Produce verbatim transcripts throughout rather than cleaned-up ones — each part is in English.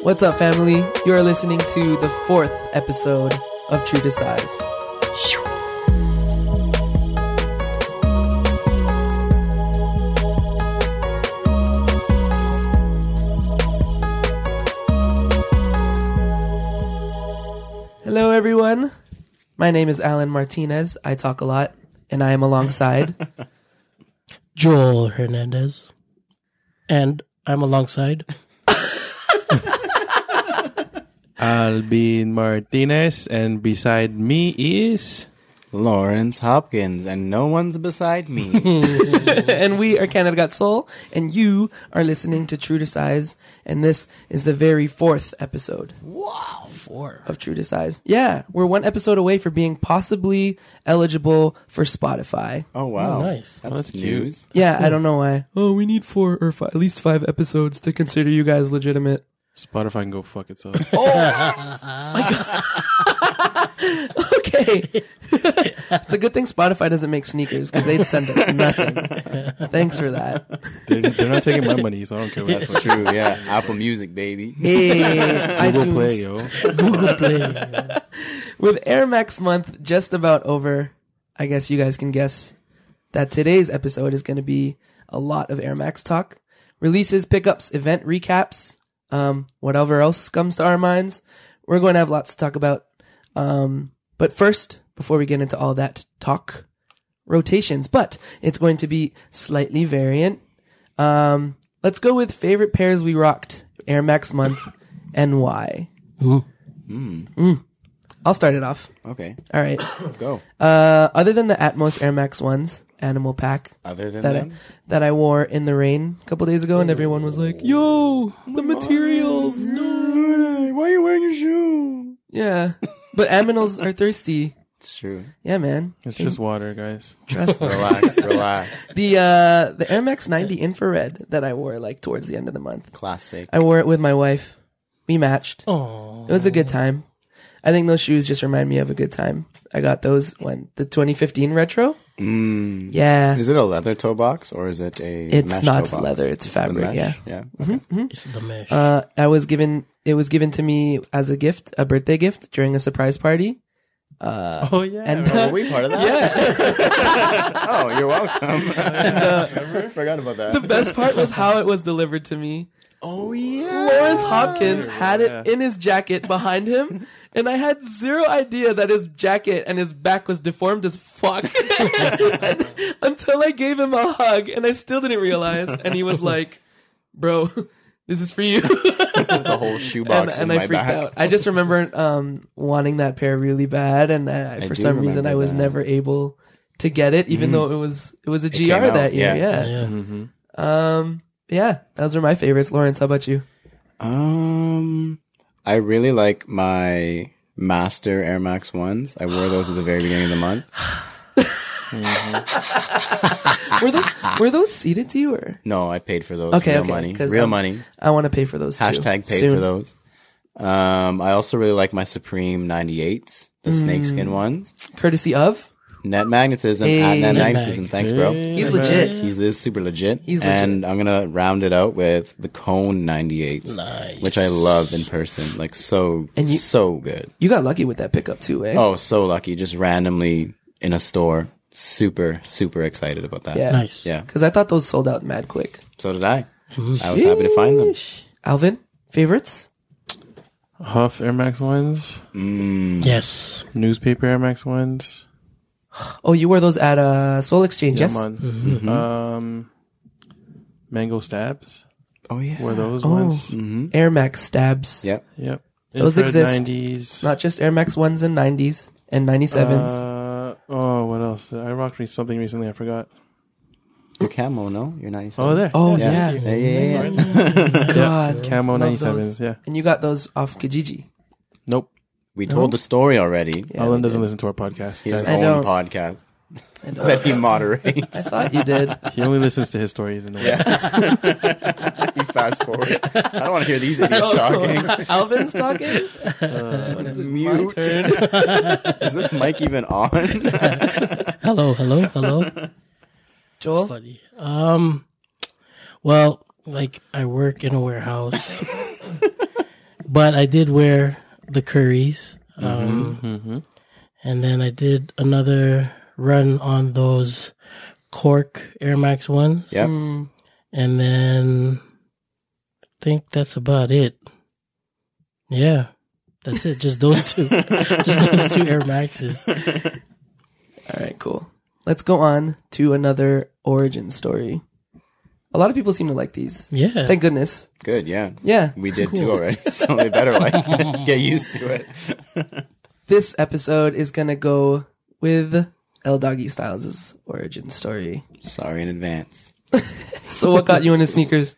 What's up, family? You are listening to the fourth episode of True to Size. Hello, everyone. My name is Alan Martinez. I talk a lot, and I am alongside Joel Hernandez. And I'm alongside Alvin Martinez, and beside me is Lawrence Hopkins, and no one's beside me. and we are Canada Got Soul, and you are listening to True to Size, and this is the very fourth episode. Wow, four of True to Size. Yeah, we're one episode away for being possibly eligible for Spotify. Oh wow, oh, nice. That's, oh, that's news. cute. Yeah, I don't know why. Oh, we need four or five, at least five episodes to consider you guys legitimate. Spotify can go fuck itself. Oh my god. Okay. It's a good thing Spotify doesn't make sneakers because they'd send us nothing. Thanks for that. They're, they're not taking my money, so I don't care what That's true. Yeah, Apple Music, baby. Hey, Google iTunes. Play, yo. Google Play. With Air Max month just about over, I guess you guys can guess that today's episode is going to be a lot of Air Max talk. Releases, pickups, event recaps, um, whatever else comes to our minds. We're going to have lots to talk about. Um, but first, before we get into all that talk, rotations, but it's going to be slightly variant. Um, let's go with favorite pairs we rocked Air Max month and why. Mm. Mm. Mm. I'll start it off. Okay, All right. go. Uh, other than the Atmos Air Max ones, Animal Pack, Other than that I, them, that I wore in the rain a couple days ago, and everyone was like, "Yo, the materials." no, why are you wearing your shoe? Yeah, but aminals are thirsty. It's true. Yeah, man. It's just water, guys. Trust me. Relax, relax. The uh, the Air Max ninety infrared that I wore like towards the end of the month. Classic. I wore it with my wife. We matched. Oh, It was a good time. I think those shoes just remind me of a good time. I got those when the twenty fifteen retro. Mm. Yeah. Is it a leather toe box or is it a? It's mesh not toe box? leather, it's the fabric, mesh? yeah. Yeah. it's the mesh. Uh, I was given, it was given to me as a gift, a birthday gift during a surprise party. Uh, Oh, yeah. and Oh, were we part of that? yeah. Oh, you're welcome. And, uh, I forgot about that. the best part was how it was delivered to me. Oh yeah. Lawrence Hopkins had it Yeah. in his jacket behind him, and I had zero idea that his jacket and his back was deformed as fuck And- until I gave him a hug, and I still didn't realize. And he was like, "Bro, this is for you." It's a whole shoebox and, and in I my freaked back. out. I just remember um, wanting that pair really bad, and I, I for do some reason I remember was that. never able to get it, even Mhm. though it was it was a came G R out, that year. yeah. Yeah. yeah. Mm-hmm. Um. Yeah. Those were my favorites. Lawrence, how about you? Um, I really like my Master Air Max ones. I wore those at the very beginning of the month. Were those were those seated to you, or No, I paid for those. Okay, real okay, money. 'cause Real I'm- money. I want to pay for those too. Hashtag paid soon. for those. Um, I also really like my Supreme ninety-eights, the Mm. snakeskin ones. Courtesy of Net magnetism Hey. at net Net magnetism. mag. Thanks, bro. Hey, He's man. legit. He's is super legit. He's legit. And I'm gonna round it out with the Cone ninety-eights, Nice. which I love in person. Like so, And you- so good. You got lucky with that pickup too, eh? Oh, so lucky. Just randomly in a store. Super, super excited about that. yeah. Nice. Yeah. Because I thought those sold out mad quick. So did I. I was happy to find them. Sheesh. Alvin, favorites? Huff Air Max ones, Mm. Yes. newspaper Air Max ones. Oh, you wore those at uh, Soul Exchange, Yeah, yes? man. Mm-hmm. Um, Mango Stabs Oh yeah. were those Oh. ones. Mm-hmm. Air Max stabs. Yep. Yep. Those Infrared exist. nineties. Not just Air Max ones and nineties and ninety-sevens. Uh, oh, what else? I rocked me something recently. I forgot. Your camo, no? You're ninety-seven. Oh, there. Oh, Yeah. yeah. Yeah, yeah, yeah. God. Camo Love ninety-sevens. those. Yeah. And you got those off Kijiji. Nope. We told the story already. Yeah, Alan we doesn't did. listen to our podcast. His I own don't. podcast I don't- that he moderates. I thought you did. He only listens to his stories in the way. He fast forwards. I don't want to hear these idiots talking. Alvin's talking? Uh, When is it Mute. my turn? Is this mic even on? Hello, hello, hello. Joel? Funny. Um, well, like I work in a warehouse, but I did wear the Curries. Um, Mm-hmm. and then I did another run on those Cork Air Max ones. Yep. Mm, And then I think that's about it. Yeah. That's it. Just those two. Just those two Air Maxes. all right, cool. Let's go on to another origin story. A lot of people seem to like these. Yeah. Thank goodness. Good, yeah. Yeah. We did too already, so they better like get used to it. This episode is going to go with L Doggy Styles' origin story. Sorry in advance. So what got you into sneakers?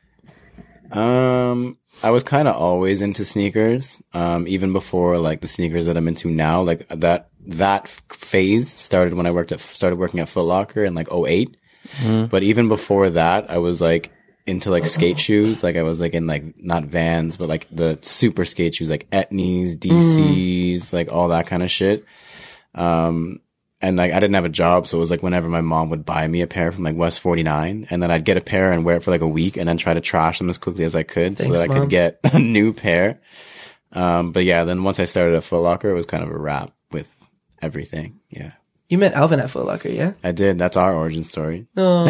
Um, I was kind of always into sneakers. Um, even before like the sneakers that I'm into now. Like that that phase started when I worked at started working at Foot Locker in like oh eight. Mm-hmm. But even before that, I was like into like skate shoes. Like I was like in like not Vans, but like the super skate shoes, like Etnies, D Cs, mm. like all that kind of shit. Um, and like I didn't have a job, so it was like whenever my mom would buy me a pair from like West forty-nine, and then I'd get a pair and wear it for like a week, and then try to trash them as quickly as I could, Thanks, so that I Mom. could get a new pair. Um, but yeah, then once I started at Foot Locker, it was kind of a wrap with everything. Yeah. You met Alvin at Foot Locker, yeah? I did. That's our origin story.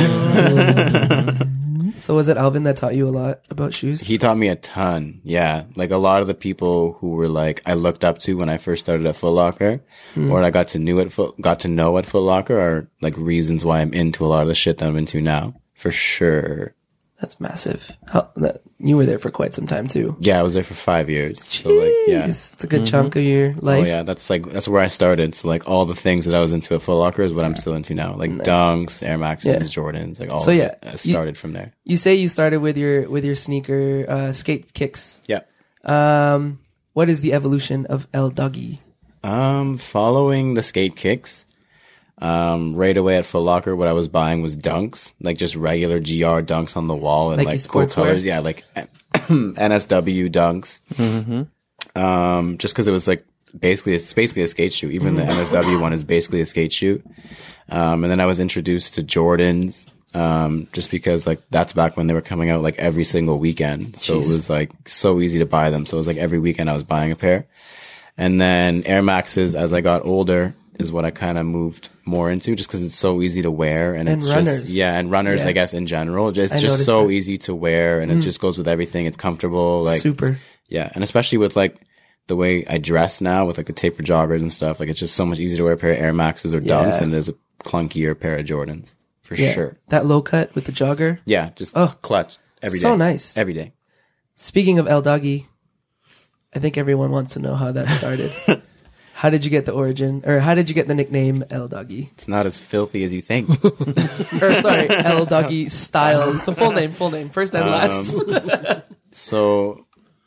Oh. So was it Alvin that taught you a lot about shoes? He taught me a ton. Yeah. Like a lot of the people who were like, I looked up to when I first started at Foot Locker, mm. or I got to knew at Foot, got to know at Foot Locker are like reasons why I'm into a lot of the shit that I'm into now. For sure. That's massive. How, that, you were there for quite some time too. Yeah, I was there for five years. Jeez, so like, yeah, it's a good mm-hmm. chunk of your life. Oh yeah, that's like that's where I started. So like all the things that I was into at Foot Locker is what I'm still into now. Like nice. Dunks, Air Maxes, yeah. Jordans, like all. So of yeah, it started you, from there. You say you started with your with your sneaker uh, skate kicks. Yeah. Um, what is the evolution of L Doggy? Um, following the skate kicks. Um, right away at Foot Locker, what I was buying was Dunks, like just regular G R Dunks on the wall and like, like cool colors. Yeah, like N S W Dunks. Mm-hmm. Um, just because it was like basically it's basically a skate shoe. Even the N S W one is basically a skate shoe. Um, and then I was introduced to Jordans. Um, just because like that's back when they were coming out like every single weekend, so Jeez. It was like so easy to buy them. So it was like every weekend I was buying a pair. And then Air Maxes as I got older is what I kind of moved more into, just because it's so easy to wear, and, and it's runners. just yeah, and runners yeah. I guess in general, just I just so that. easy to wear, and mm. it just goes with everything. It's comfortable, like super, yeah, and especially with like the way I dress now with like the taper joggers and stuff, like it's just so much easier to wear a pair of Air Maxes or Dunks yeah. than it is a clunkier pair of Jordans for yeah. sure. That low cut with the jogger, yeah, just oh clutch every day, so nice every day. Speaking of L Doggy, I think everyone wants to know how that started. How did you get the origin, or how did you get the nickname L Doggy? It's not as filthy as you think. Or sorry, L Doggy Styles. The full name, full name, first and um, last. So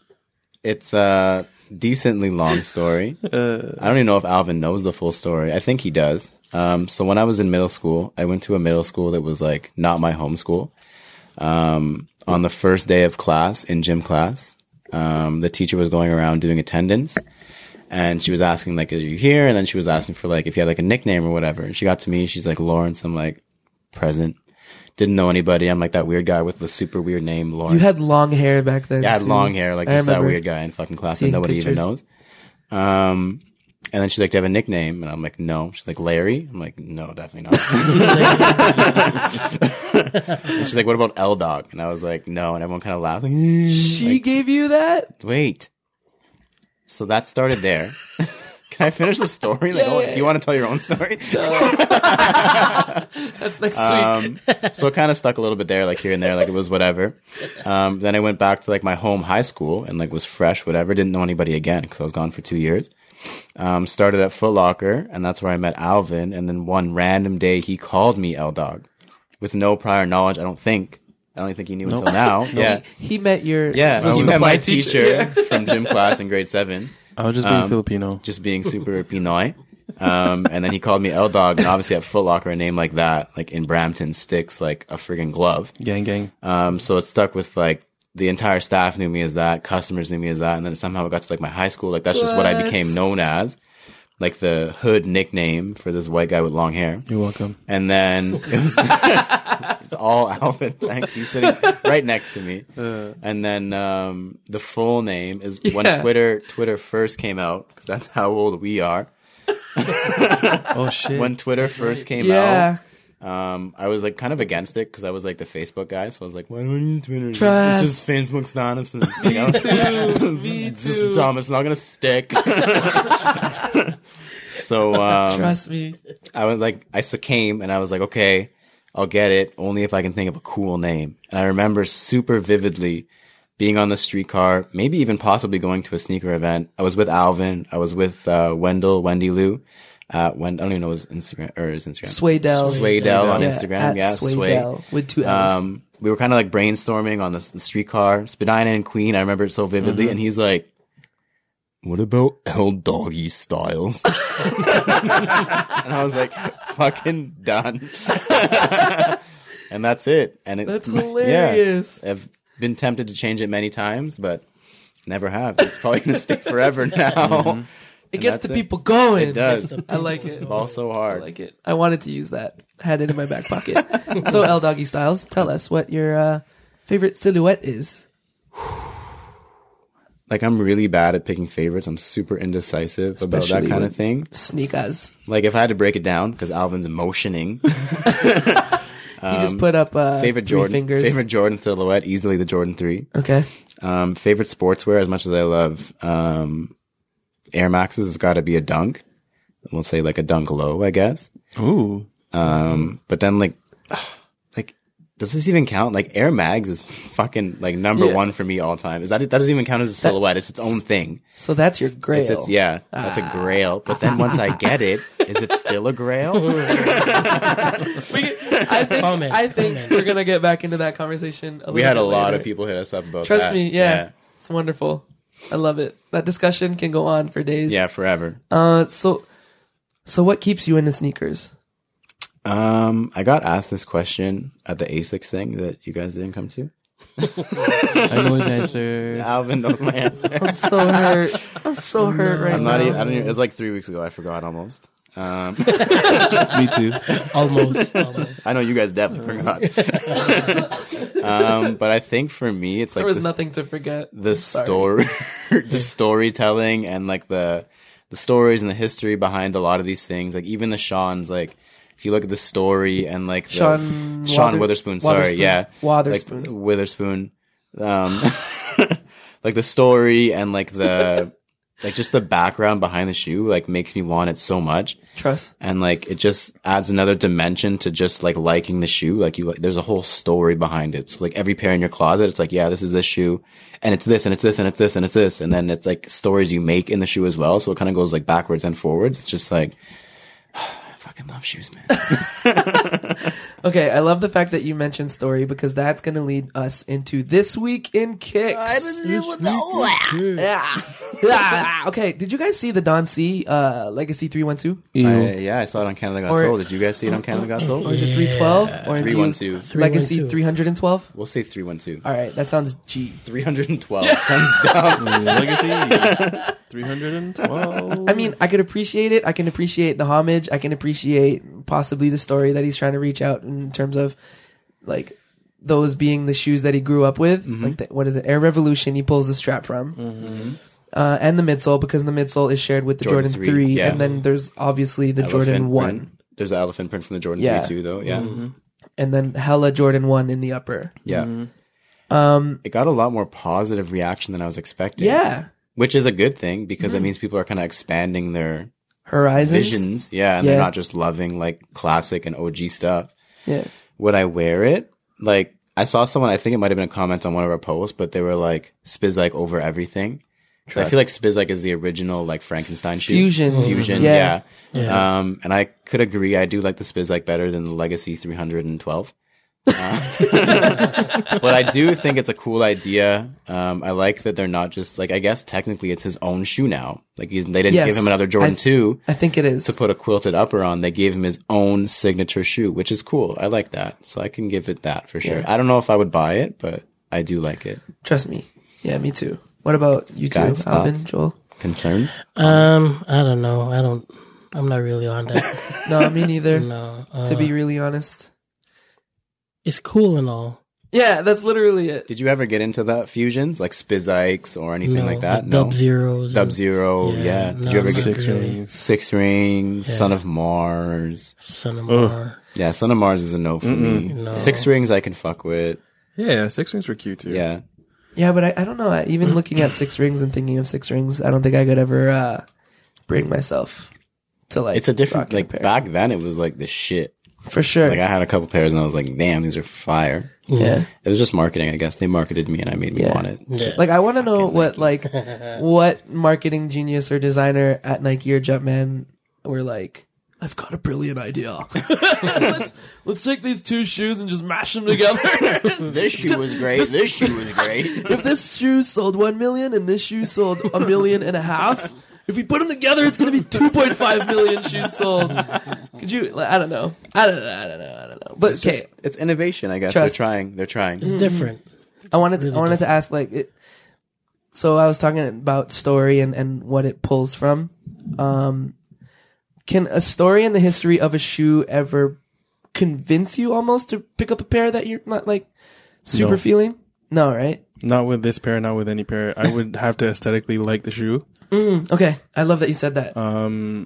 it's a decently long story. Uh, I don't even know if Alvin knows the full story. I think he does. Um, so when I was in middle school, I went to a middle school that was like not my home school. Um, on the first day of class, in gym class, um, the teacher was going around doing attendance. And she was asking, like, are you here? And then she was asking for, like, if you had, like, a nickname or whatever. And she got to me. She's like, Lawrence. I'm like, present. Didn't know anybody. I'm like that weird guy with the super weird name, Lawrence. You had long hair back then, Yeah, I had too. long hair. Like, just that weird guy in fucking class that nobody pictures. even knows. Um, and then she's like, do you have a nickname? And I'm like, no. She's like, Larry? I'm like, no, definitely not. And she's like, what about L-Dog? And I was like, no. And everyone kind of laughed. Like, she like, gave you that? Wait. So that started there. Can I finish the story? Like, yeah, oh, yeah, do you want to tell your own story? No. That's next um, week. So it kind of stuck a little bit there, like here and there, like it was whatever. Um, then I went back to like my home high school and like was fresh, whatever. Didn't know anybody again because I was gone for two years. Um, started at Foot Locker, and that's where I met Alvin. And then one random day, he called me L-Dog with no prior knowledge, I don't think. I don't think he knew nope. until now. No, yeah, he, he met your yeah. He met my teacher, teacher yeah. from gym class in grade seven. I was just being um, Filipino, just being super Pinoy. Um, and then he called me L-Dog, and obviously at Foot Locker, a name like that, like in Brampton, sticks like a friggin' glove. Gang, gang. Um, so it stuck with like the entire staff knew me as that, customers knew me as that, and then somehow it got to like my high school. Like that's what? just what I became known as. Like the hood nickname for this white guy with long hair. You're welcome. And then it was It's all Alvin. Like, he's sitting right next to me. Uh, And then um, the full name is when Yeah. Twitter Twitter first came out, because that's how old we are. oh shit. When Twitter first came Yeah. out, um, I was like kind of against it because I was like the Facebook guy. So I was like, why don't you use Twitter? It's Trust. just, it's just Facebook's nonsense. You know? Me It's too. just dumb. It's not gonna stick. So um, Trust me. I was like, I succumbed, and I was like, okay, I'll get it, only if I can think of a cool name. And I remember super vividly being on the streetcar, maybe even possibly going to a sneaker event. I was with Alvin. I was with uh, Wendell, Wendy Lou. Uh, when I don't even know his Instagram or his Instagram. Swaydell. Swaydell on Yeah, Instagram. at Yeah, Sway. Swaydell with two L's. Um, we were kind of like brainstorming on the, the streetcar. Spadina and Queen. I remember it so vividly. And he's like, what about L Doggy Styles? And I was like, fucking done. And that's it. And it, That's hilarious. Yeah, I've been tempted to change it many times, but never have. It's probably going to stay forever now. It And gets that's the it. people going. It does. I like it. Ball so I hard. like it. I wanted to use that. Had it in my back pocket. So, L Doggy Styles, tell us what your uh, favorite silhouette is. Like, I'm really bad at picking favorites. I'm super indecisive about that Especially kind of with- thing. Sneakers. Like, if I had to break it down, because Alvin's motioning, he just put up uh, Um, favorite three Jordan, fingers. favorite Jordan silhouette, easily the Jordan three. Okay. Um, favorite sportswear, as much as I love um, Air Maxes, has got to be a Dunk. We'll say like a Dunk Low, I guess. Ooh. Um, but then like, like, does this even count? Like Air Mags is fucking like number Yeah. one for me all time. Is that that doesn't even count as a silhouette? It's its own thing. So that's your grail. It's, it's yeah, that's a grail. But then once I get it, is it still a grail? We, I think, Comment. I think Comment. we're going to get back into that conversation a We little had a bit lot later. of people hit us up about Trust that. me, yeah, It's wonderful. I love it. That discussion can go on for days. yeah, forever. Uh, so, so what keeps you into sneakers? Um, I got asked this question at the ASICS thing that you guys didn't come to. I know his answer. Alvin knows my answer. I'm so hurt. I'm so hurt right I'm now. not even, I don't even, it was like three weeks ago. I forgot almost. Um, Me too. Almost. almost. I know you guys definitely forgot. um, but I think for me, it's There like was this, nothing to forget. the Sorry. story, the storytelling and like the, the stories and the history behind a lot of these things. Like even the Sean's, like, if you look at the story and like the, Sean Sean Wather- Witherspoon, sorry, Watherspoons- yeah. Watherspoons. Like Witherspoon. Um, like the story and like the, like just the background behind the shoe, like makes me want it so much. Trust. And like, it just adds another dimension to just like liking the shoe. Like you, like, there's a whole story behind it. So like every pair in your closet, it's like, yeah, this is this shoe and it's this and it's this and it's this and it's this. And then it's like stories you make in the shoe as well. So it kind of goes like backwards and forwards. It's just like, I fucking love shoes, man. Okay, I love the fact that you mentioned story because that's going to lead us into This Week in Kicks. I didn't even know that. Yeah. Okay, did you guys see the Don C uh, Legacy three one two? Ew. I, yeah, I saw it on Canada Got Or- Sold. Did you guys see it on Canada Got Sold? Or is it three twelve? Or three one two. Legacy three twelve? We'll say three one two. All right, that sounds G. three twelve. Sounds dumb. Legacy. three hundred twelve. I mean, I could appreciate it. I can appreciate the homage. I can appreciate possibly the story that he's trying to reach out in terms of, like, those being the shoes that he grew up with. Mm-hmm. Like, the, what is it? Air Revolution, he pulls the strap from. Mm-hmm. Uh, and the midsole, because the midsole is shared with the Jordan Jordan, three, three. yeah. And then there's obviously the Elephant Jordan one. print. There's the elephant print from the Jordan Yeah. three too, though. Yeah. And then hella Jordan one in the upper. Yeah. Um, It got a lot more positive reaction than I was expecting. yeah. Which is a good thing because it means people are kind of expanding their Horizons. visions. Yeah. And Yeah. they're not just loving like classic and O G stuff. Yeah. Would I wear it? Like, I saw someone, I think it might have been a comment on one of our posts, but they were like, Spizike over everything. 'Cause I feel like Spizike is the original like Frankenstein shoe. Fusion. Fusion, Yeah. yeah. Yeah. Um, and I could agree. I do like the Spizike better than the Legacy three twelve. Uh, but I do think it's a cool idea. Um, I like that they're not just like, I guess technically it's his own shoe now. Like he's, they didn't Yes. give him another Jordan I- two I think it is. to put a quilted upper on. They gave him his own signature shoe, which is cool. I like that. So I can give it that for sure. Yeah. I don't know if I would buy it, but I do like it. Trust me. Yeah, me too. What about you two, Guys, Alvin, thoughts? Joel? Concerns? Um, I don't know. I don't. I'm not really on that. No, me neither. No. Uh, To be really honest. it's cool and all. Yeah, that's literally it. Did you ever get into the fusions like Spizikes or anything No, like that? the No. Dub Zeros. Dub and Zero, Yeah, yeah. no, Did you ever get Six really. rings. Six Rings, Yeah. Son of Mars? Son of Ugh. Mar. Yeah, Son of Mars is a no for me. No. Six Rings I can fuck with. Yeah, six rings were cute too. Yeah. Yeah, but I, I don't know. I, even looking at Six Rings and thinking of Six Rings, I don't think I could ever uh, bring myself to like. It's a different, rocking a like pair. back then it was like the shit. for sure. Like I had a couple pairs and I was like, damn, these are fire. yeah. It was just marketing, I guess. They marketed me and I made me Yeah. want it. Yeah. Like I want to know what like what marketing genius or designer at Nike or Jumpman were like. I've got a brilliant idea. let's let's take these two shoes and just mash them together. This shoe was great. This shoe was great. If this shoe sold one million and this shoe sold a million and a half, if we put them together, it's going to be two point five million shoes sold. Could you? Like, I don't know. I don't know. I don't know. I don't know. But It's okay, just, it's innovation, I guess. Trust. They're trying. They're trying. It's different. I wanted to, really I wanted to ask like it. So I was talking about story and and what it pulls from. Um, can a story in the history of a shoe ever convince you almost to pick up a pair that you're not like super No. feeling? No, right? Not with this pair, not with any pair. I would have to aesthetically like the shoe. Mm, okay, I love that you said that. Um,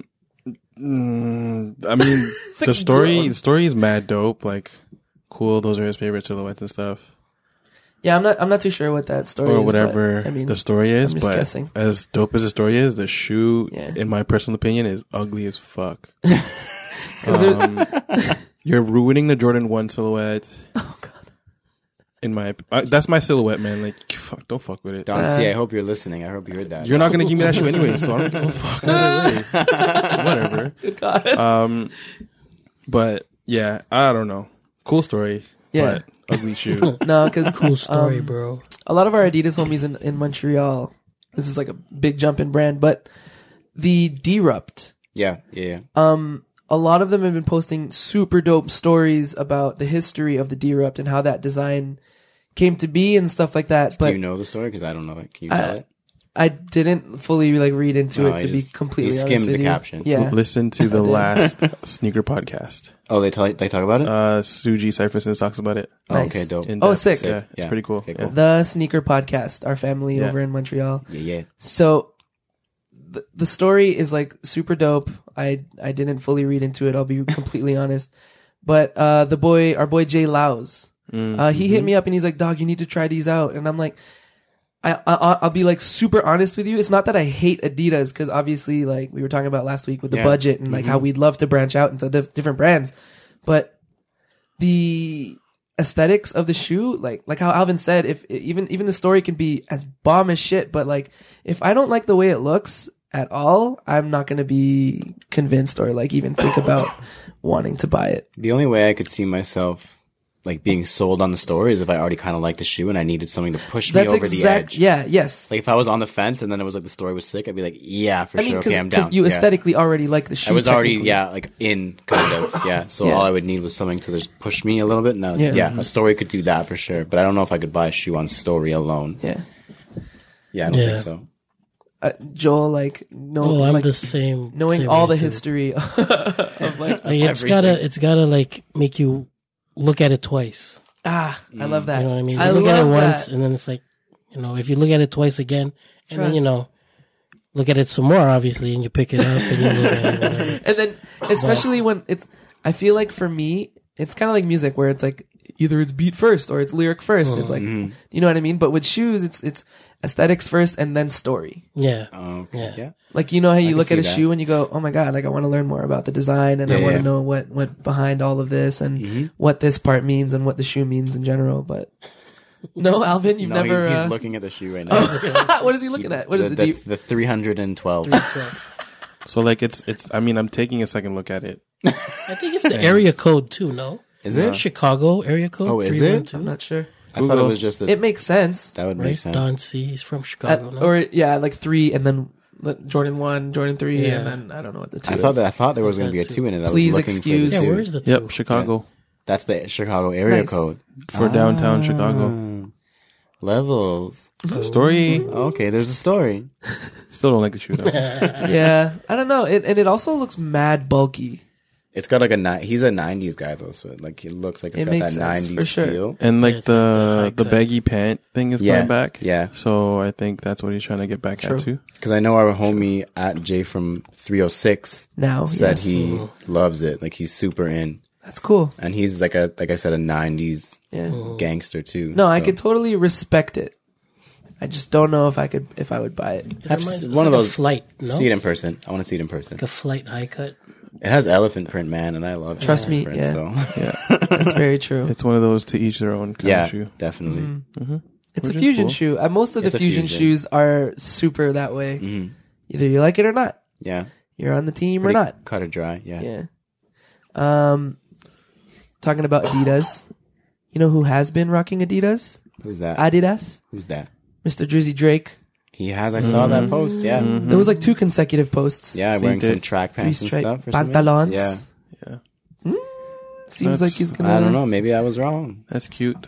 mm, I mean, like the story, grown. the story is mad dope. Like, cool. Those are his favorite silhouettes and stuff, Yeah, I'm not. I'm not too sure what that story or is. whatever but, I mean, the story is. I'm just But guessing. as dope as the story is, the shoe, Yeah. in my personal opinion, is ugly as fuck. 'Cause there- Um, you're ruining the Jordan One silhouette. oh god. In my, uh, that's my silhouette, man. Like, fuck, don't fuck with it. Don Uh, C, I hope you're listening. I hope you heard that. You're not gonna give me that shoe anyway, so I don't give a fuck. Either way. Whatever. Good God. Um, but yeah, I don't know. Cool story. Yeah. But ugly shoe. No, because Cool story, um, bro. a lot of our Adidas homies in, in Montreal. This is like a big jump in brand, but the Derupt. Yeah, yeah, yeah. Um, a lot of them have been posting super dope stories about the history of the Derupt and how that design came to be and stuff like that. But Do you know the story? Because I don't know it. Can you I- tell it? I didn't fully like read into No, it I to just- be completely you honest skimmed with the you. caption. Yeah. Listen to the I did. last sneaker podcast. Oh, they tell they talk about it. Uh, Suji Cypherson talks about it. oh, nice. okay, dope. In Oh, depth. sick. Yeah, it's Yeah. pretty cool. Okay, Yeah. cool. The Sneaker Podcast, our family Yeah. over in Montreal. Yeah, yeah. So the, the story is like super dope. I I didn't fully read into it. I'll be completely honest. But uh, the boy, our boy Jay Laus, Mm. uh, he hit me up and he's like, "Dog, you need to try these out." And I'm like, I, I I'll be like super honest with you. It's not that I hate Adidas because obviously like we were talking about last week with the Yeah. budget and like how we'd love to branch out into diff- different brands, but the aesthetics of the shoe, like like how Alvin said, if even even the story can be as bomb as shit, but like if I don't like the way it looks at all, I'm not gonna be convinced or like even think about wanting to buy it. The only way I could see myself like being sold on the story is if I already kind of liked the shoe and I needed something to push me That's over exact. the edge. Yeah. Yes. Like if I was on the fence and then it was like the story was sick, I'd be like, yeah, for I mean, sure. because Okay, I'm down. you Yeah. aesthetically already like the shoe. I was already, technically. yeah, like in kind of, yeah. So Yeah. all I would need was something to just push me a little bit. No, Yeah. yeah, a story could do that for sure. But I don't know if I could buy a shoe on story alone. Yeah. Yeah, I don't Yeah. think so. Uh, Joel, like no, Oh, I'm like the same. knowing same all way the too. history of like Like, it's everything. gotta, it's gotta like make you look at it twice. ah, I love that. You know what I mean? You I look at it love once, that. and then it's like, you know, if you look at it twice again, and then Trust. you know, look at it some more, obviously, and you pick it up and you look at it. Whatever. And then, especially when it's, I feel like for me, it's kind of like music where it's like either it's beat first or it's lyric first. It's like, Mm-hmm. you know what I mean? But with shoes, it's it's aesthetics first and then story. Yeah, Oh, okay. Yeah. Yeah. Like you know how you can look at see a that. shoe and you go, oh my god, like I want to learn more about the design and I Yeah, want to yeah. know what what behind all of this and Mm-hmm. what this part means and what the shoe means in general. But no, Alvin, you've No, he- never. he's uh, looking at the shoe right now. what is he looking at? What is the, the, the, deep? the three hundred twelve. So like it's it's. I mean, I'm taking a second look at it. I think it's the area code too. No, Is it? Chicago area code. Oh, is three it? one two, I'm not sure. I thought it Google. was just a, It makes sense. that would Right, make sense. Don C. He's from At- Chicago. no? or yeah, like three and then like, Jordan one, Jordan three, Yeah. and then I don't know what the two. I thought is. that I thought there was going to be a That two in it. I Please was looking excuse- For the yeah, two. where's the two? Yep, Chicago That's the Chicago area Nice. code for downtown Ah. Chicago. Levels. Story. Okay, there's a story. Still don't like the shoe though. Yeah, I don't know. It, and it also looks mad bulky. It's got like a ni- he's a nineties guy though, so it, like he looks like it's It got makes that sense, nineties for sure. feel. And Yeah, like it's like the the high the cut. baggy pant thing is Yeah, coming back. yeah. So I think that's what he's trying to get back True. at too. Because I know our homie at Jay from three oh six Now, said yes. he loves it. Like he's super in, That's cool. and he's like a like I said a nineties Yeah. gangster too. No, I so. could totally respect it. I just don't know if I could if I would buy it. It Have reminds- s- it's one of like a those- flight. No, see it in person. I want to see it in person. like a flight high cut. It has elephant print, man, and I love Trust me, elephant yeah. print, So Yeah, That's very true. it's one of those to each their own kind yeah, of shoe. definitely. Mm-hmm. It's Which a is fusion cool. shoe. Uh, most of the It's a fusion, fusion. shoes are super that way. hmm Either you like it or not. Yeah, You're on the team Pretty or not. cut or dry. Yeah. Yeah. Um, talking about Adidas. You know who has been rocking Adidas? Who's that? Adidas. Who's that? Mister Drizzy Drake. He has. I saw that post. Yeah, There was like two consecutive posts. yeah, Seen wearing some it. track Three pants and stripe stuff. Or something. pantalons. Yeah, Yeah, Seems That's- like he's gonna. I don't know. Maybe I was wrong. that's cute.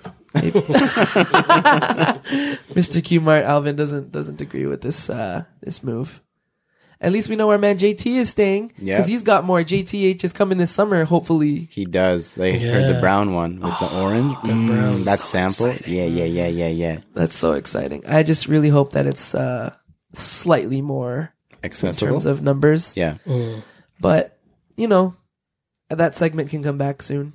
Mister Q Mart Alvin doesn't doesn't agree with this uh this move. At least we know our man J T is staying Yeah. because he's got more. J T H is coming this summer, hopefully. He does. They heard the Yeah. brown one with the orange. Mm, that sample. Yeah, yeah, yeah, yeah, yeah. That's so exciting. I just really hope that it's uh slightly more in Accessible. terms of numbers. yeah. Mm. But you know, that segment can come back soon.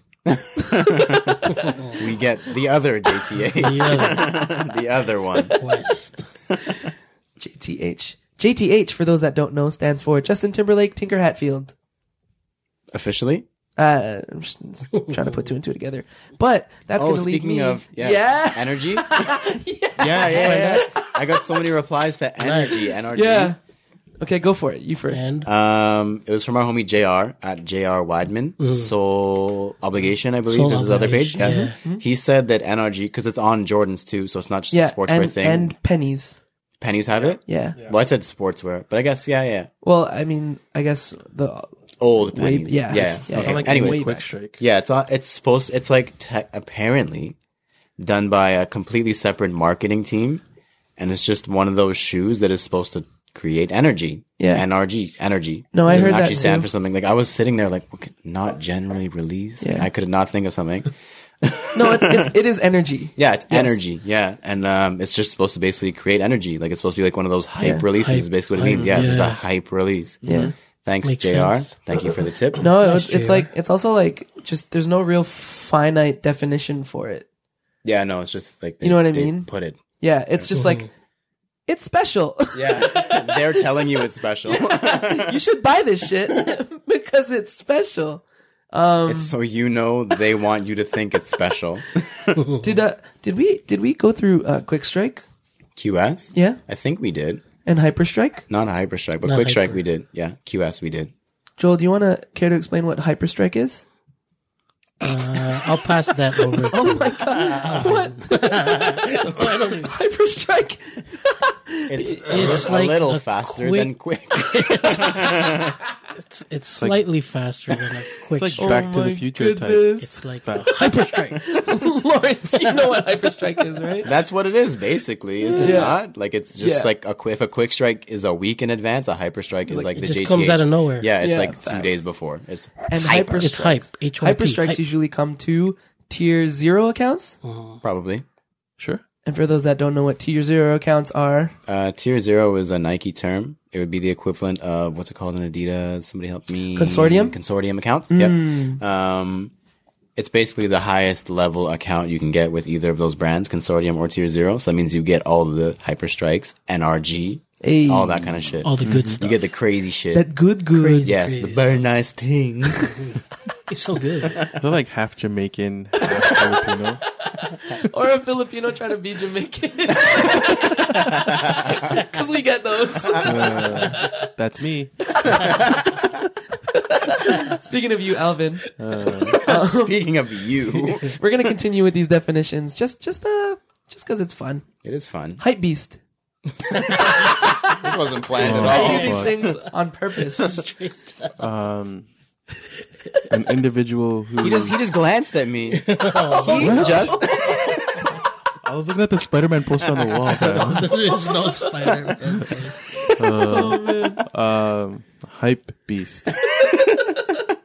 We get the other J T H. Yeah, the other one. West. J T H. J T H, for those that don't know, stands for Justin Timberlake Tinker Hatfield. Officially? Uh, I'm just trying to put two and two together. But that's Oh, going to lead speaking me. of yeah, yeah. energy. yeah. yeah, yeah, I got so many replies to energy, N R G. Yeah. Okay, go for it. You first. And Um, it was from our homie J R at J R Weidman. Soul Obligation, I believe, Soul is his other page. Obligation, Yeah. yeah. He said that N R G, because it's on Jordans too, so it's not just yeah, a sportswear and, thing. and pennies. Pennies have it? Yeah. Well, I said sportswear, but I guess, yeah, yeah. Well, I mean, I guess the Old Way- pennies. yeah, yeah. it's- yeah, It's Okay. on like Anyways, way a quick back. strike. yeah, it's on, it's supposed, it's like te- apparently done by a completely separate marketing team, and it's just one of those shoes that is supposed to create energy. Yeah. N R G, energy. No, It I doesn't heard that actually stand too. for something. Like I was sitting there, like okay, not generally released. Yeah. I could not think of something. no, it's, it's it is energy. Yeah, it's Yes. energy. Yeah, and um, it's just supposed to basically create energy. Like it's supposed to be like one of those hype Yeah. releases. Hype- is basically what it hype, means. Yeah, it's just yeah. a hype release. Yeah. Thanks, Makes J R. sense. Thank you for the tip. No, Nice, it's, it's J R. like it's also like just there's no real finite definition for it. Yeah, no, it's just like they, You know what I they mean? Put it. Yeah, it's just like it's special. Yeah, they're telling you it's special. You should buy this shit because it's special. Um, It's so you know they want you to think it's special. did uh, did we did we go through uh, Quick Strike? Q S? Yeah, I think we did. and Hyper Strike. Not a hyper strike, but Not quick strike hyper. we did. Yeah, Q S we did. Joel, do you want to care to explain what Hyper Strike is? uh, I'll pass that over to Oh my god! What? Hyper Strike. It's, It's a like little a faster quick- than quick. It's it's slightly faster than a quick It's like strike. Back Oh to the my Future type. goodness. It's like Fast. hyper strike. Lawrence, you know what Hyper Strike is, right? That's what it is, basically, is it Yeah. not? Like it's just Yeah. like a qui- if a quick strike is a week in advance, a hyper strike is like, it the just J T H. comes out of nowhere. Yeah, it's Yeah, like two facts. days before. It's And Hyper It's hype. Strikes. H Y P. Hyper Strikes Hype. usually come to tier zero accounts. probably. Sure. And for those that don't know what tier zero accounts are, Uh, tier zero is a Nike term. It would be the equivalent of what's it called in Adidas? Somebody help me. Consortium? Consortium accounts. Mm. Yep. Um, it's basically the highest level account you can get with either of those brands, Consortium or tier zero. So that means you get all the hyper strikes, N R G, Ayy. all that kind of shit. All the good You stuff. get the crazy shit. that good good. Crazy. yes, the very nice things. It's so good. Is that like half Jamaican, half Filipino? Or a Filipino trying to be Jamaican. Because we get those. Uh, that's me. Speaking of you, Alvin, Speaking of you, we're going to continue with these definitions just just uh just because it's fun. it is fun. Hype beast. This wasn't planned Oh. at all. I do these fuck. things on purpose. Straight up. Um, an individual who He just he just glanced at me. He What? just I was looking at the Spider-Man poster on the wall. Man. There is no Spider-Man. Uh, um, hype beast.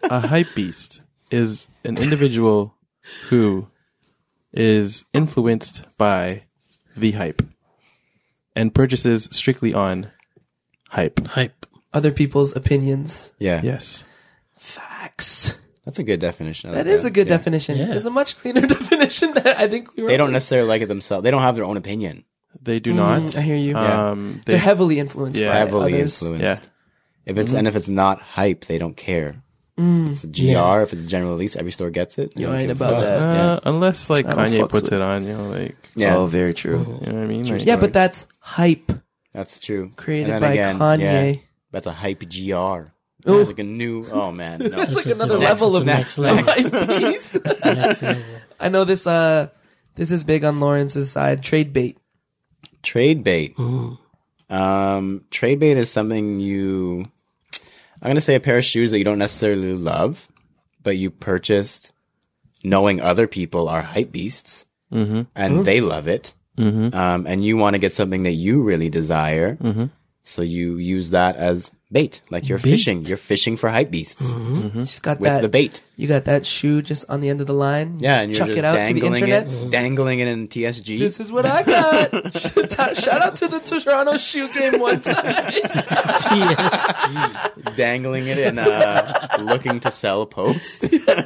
a hype beast is an individual who is influenced by the hype and purchases strictly on hype. Hype. Other people's opinions. Yeah. Yes. Facts. That's a good definition. I like That is a good Yeah. definition. Yeah. It's a much cleaner definition that I think we were. They don't necessarily like it themselves. They don't have their own opinion. They do not. Mm, I hear you. Um, They're they, heavily influenced Yeah. by Heavily others. influenced. yeah. If it's and if it's not hype, they don't care. Mm. It's a G R. If it's a general release, every store gets it. They You don't ain't give a about fuck. that. Uh, Yeah. Unless like I don't Kanye fucks puts with it on, you know, like Yeah. Oh, very true. you know what I mean. Like, Yeah, but that's hype That's true. created And then by again, Kanye. yeah, that's a hype G R. Ooh. It's like a new. Oh man, no. It's like Next- another next- level of next of level. hype beast. Next level. I know this. Uh, this is big on Lawrence's side. Trade bait. Trade bait. Mm. Um, trade bait is something you. I'm gonna say a pair of shoes that you don't necessarily love, but you purchased knowing other people are hype beasts mm-hmm. and they love it, Mm-hmm. um, and you want to get something that you really desire. Mm-hmm. So you use that as bait, like you're Bait. fishing. You're fishing for hype beasts You just got with that. the bait. You got that shoe just on the end of the line. You Yeah, just and you're chuck just it out to the dangling internet. it, dangling it in T S G. This is what I got. Shout shout out to the Toronto shoe game one time. T S G. dangling it in uh, looking to sell post.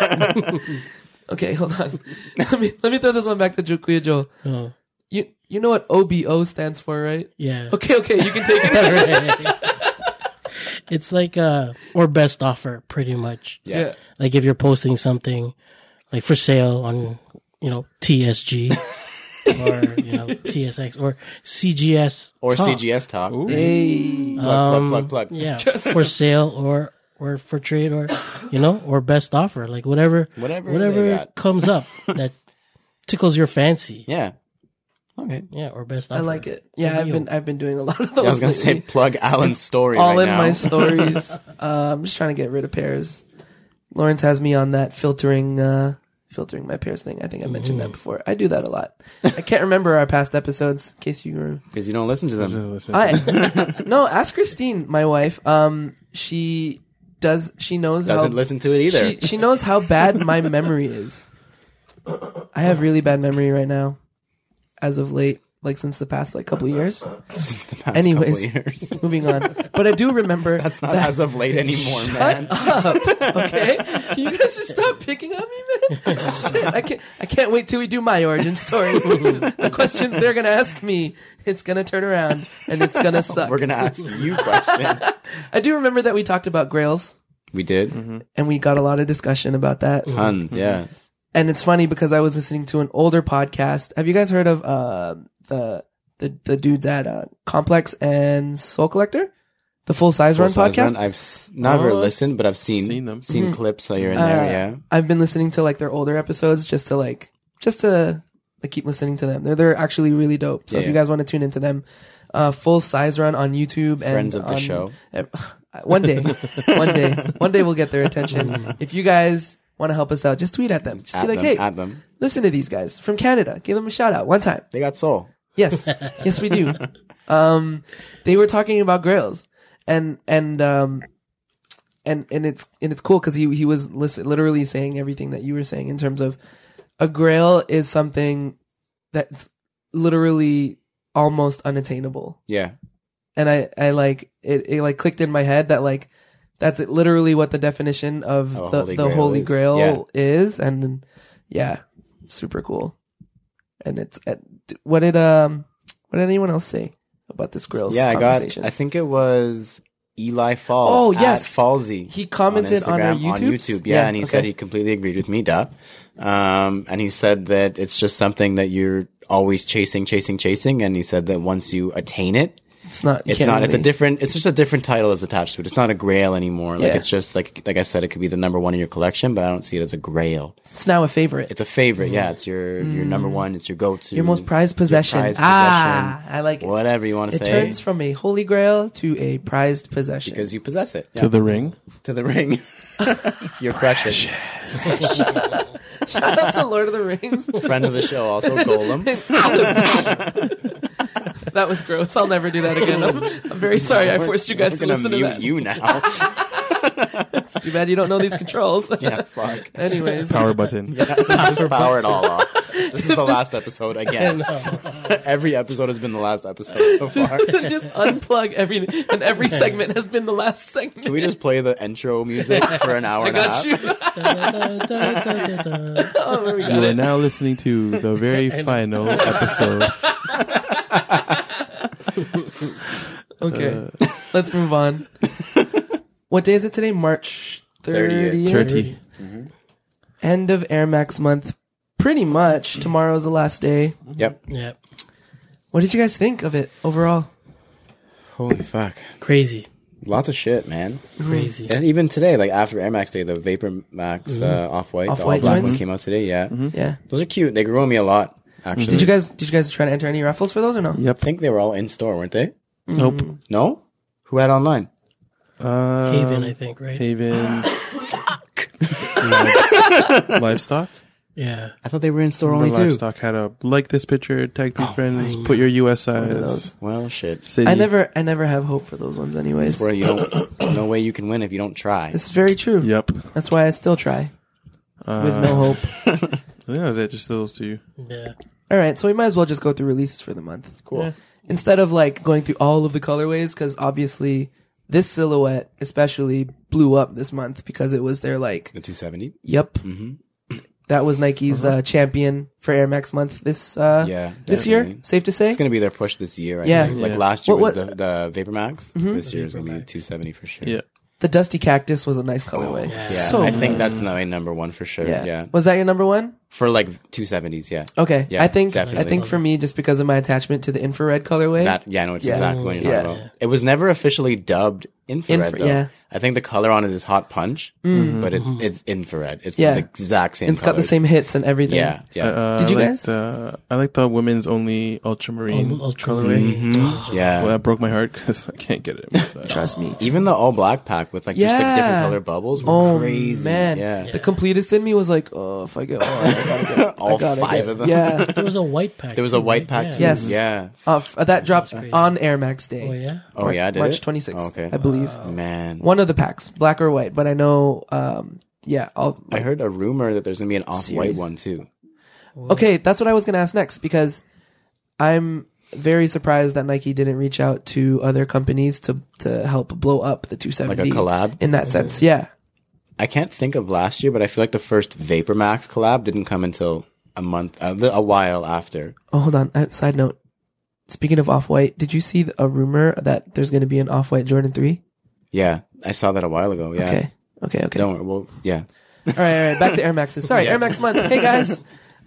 Okay, hold on. Let me let me throw this one back to Jukuya Joe. Oh, You you know what O B O stands for, right? yeah. Okay, okay, you can take it. Right. It's like uh or best offer, pretty much. Yeah. Like if you're posting something like for sale on, you know, T S G or you know T S X or C G S Or Talk. C G S Talk. Ooh. Hey. Plug, Um, plug, plug, plug. Yeah, for sale or or for trade or you know or best offer, like whatever Whatever they whatever got. comes up that tickles your fancy. Yeah. Okay. Yeah, or best I offer. like it. Yeah, I've Yo. been I've been doing a lot of those. I was gonna say lately. plug Alan's story all right in now. my stories. uh, I'm just trying to get rid of pairs. Lawrence has me on that filtering, uh, filtering my pairs thing. I think I mentioned that before. I do that a lot. I can't remember our past episodes. In case you were, Because you don't listen to them. Listen, I no. Ask Christine, my wife. Um, she does. She knows Doesn't how, listen to it either. She she knows how bad my memory is. I have really bad memory right now, as of late. Like since the past like couple of years. Since the past Anyways, couple of years. moving on. But I do remember. That's not that- as of late anymore, man. Okay, can you guys just stop picking on me, man? Shit, I can't. I can't wait till we do my origin story. The questions they're gonna ask me, it's gonna turn around and it's gonna suck. We're gonna ask you questions. I do remember that we talked about grails We did and we got a lot of discussion about that. tons. Yeah. And it's funny because I was listening to an older podcast. Have you guys heard of uh, the the the dudes at uh, Complex and Soul Collector, the Full Size Run Full Size podcast? Run. I've s- never Oh, listened, but I've seen seen them. seen clips here and Uh, there. Yeah. I've been listening to like their older episodes just to like just to like keep listening to them. They're they're actually really dope. So Yeah, if you yeah. guys want to tune into them, uh, Full Size Run on YouTube and Friends of the on- show. One day, one day, one day we'll get their attention. If you guys want to help us out, just tweet at them. Just At be like, them. hey, At them. listen to these guys from Canada. Give them a shout out one time. They got soul. Yes, yes, we do. Um, they were talking about grails, and and um, and and it's and it's cool because he he was listen, literally saying everything that you were saying in terms of a grail is something that's literally almost unattainable, Yeah. and I I like it. It like clicked in my head that like that's it, literally what the definition of Oh, the Holy the Grail Holy is. Grail Yeah. is, and yeah, it's super cool. And it's uh, what did um what did anyone else say about this grails Yeah, I got. conversation? I think it was Eli Falls. Oh, at yes. Falsey. He commented on, our Instagram, YouTube. on YouTube. Yeah, and he said he completely agreed with me, duh. Um, and he said that it's just something that you're always chasing, chasing, chasing. And he said that once you attain it, it's not. you it's can't not. It's a really- different. It's just a different title that's attached to it. It's not a grail anymore. Like Yeah. it's just like like I said, it could be the number one in your collection, but I don't see it as a grail. It's now a favorite. It's a favorite. Yeah, it's your your number one. It's your go to. Mm. your most prized possession. prized ah, I like it. Whatever you want to It say, turns from a holy grail to a prized possession. because you possess it. to Yeah. the ring. to the ring. You're precious. Shout out to Lord of the Rings. Friend of the show, also Golem. That was gross. I'll never do that again. I'm, I'm very sorry. I forced you guys We're to gonna listen to mute that. you now. It's too bad you don't know these controls. Yeah, fuck. Anyways. Power button. Yeah, just power it all off. This is the last episode again. uh, Every episode has been the last episode so far. Just unplug everything, and every segment has been the last segment. Can we just play the intro music for an hour I and a got half? you. Oh, we got You are it. now listening to the very final episode. Okay, let's move on. What day is it today? March thirtieth. thirty. End of Air Max month. Pretty much. Tomorrow's the last day. Yep. yeah, What did you guys think of it overall? Holy fuck. crazy, Lots of shit, man. crazy. And even today, like after Air Max Day, the Vapor Max uh, Off-White, the Off-White all-black joints? one came out today, yeah. Yeah. Those are cute. They grew on me a lot, actually. Did you guys did you guys try to enter any raffles for those or no? Yep. I think they were all in store, weren't they? Nope. No? Who had online? Uh, Haven, I think, right? Haven. Live- livestock. Yeah, I thought they were in store Remember only too. livestock had a like this picture, tag three friends, put your U S size. Well, shit. City. I never I never have hope for those ones anyways. It's where you don't, no way you can win if you don't try. This is very true. Yep. That's why I still try Uh, with no hope. Yeah, that was it. Just those two. yeah. All right, so we might as well just go through releases for the month. Cool. Yeah. Instead of like going through all of the colorways, because obviously this silhouette especially blew up this month because it was their like, The two seventy? yep, Mm-hmm. that was Nike's uh, champion for Air Max month this uh, Yeah. this year. definitely. Safe to say. It's going to be their push this year. I Yeah. think. Like Yeah. last year What- was the, the Vapor Max. This year is going to be two seventy for sure. Yeah. The Dusty Cactus was a nice colorway. Yeah. Yeah. So I think nice. that's my number one for sure. Yeah. Yeah. Was that your number one? For like two seventies, yeah. Okay. Yeah, I think I definitely. think for me, just because of my attachment to the infrared colorway. That, yeah, I know it's Yeah. exactly what you're Yeah. talking about. It was never officially dubbed infrared, Infra- though. yeah. I think the color on it is hot punch, but it's it's infrared. It's Yeah. the exact same. it's got the colors. same hits and everything. Yeah, yeah, Uh, Did you I like guys? The, I like the women's only ultramarine Ul- ultramarine. colorway. Mm-hmm. yeah. Well, that broke my heart because I can't get it. in my size. Trust me. Even the all black pack with like just like Yeah. different color bubbles were Oh crazy. man, Yeah, the completest in me was like, oh, if I get one, I gotta get all I gotta five get- of them. Yeah. There was a white pack. There was a too, white right? pack Yeah. too. Yes. Yeah. Uh, f- that dropped crazy. on Air Max Day. Oh yeah. Oh yeah, did March it? twenty-sixth, Oh, okay. I believe. Man, One of the packs, black or white, but I know, um, yeah. I'll, I heard a rumor that there's gonna be an off-white Series. one too. okay, that's what I was gonna ask next because I'm very surprised that Nike didn't reach out to other companies to to help blow up the two seventy, Like a collab? in that sense. Yeah. I can't think of last year, but I feel like the first Vapor Max collab didn't come until a month, a, li- a while after. Oh, hold on. Uh, side note. Speaking of Off-White, did you see a rumor that there's going to be an Off-White Jordan three? Yeah, I saw that a while ago. Yeah. Okay. Okay. Okay. Don't worry. Well, yeah. All right. All right. Back to Air Maxes. Sorry. Yeah. Air Max month. Hey guys.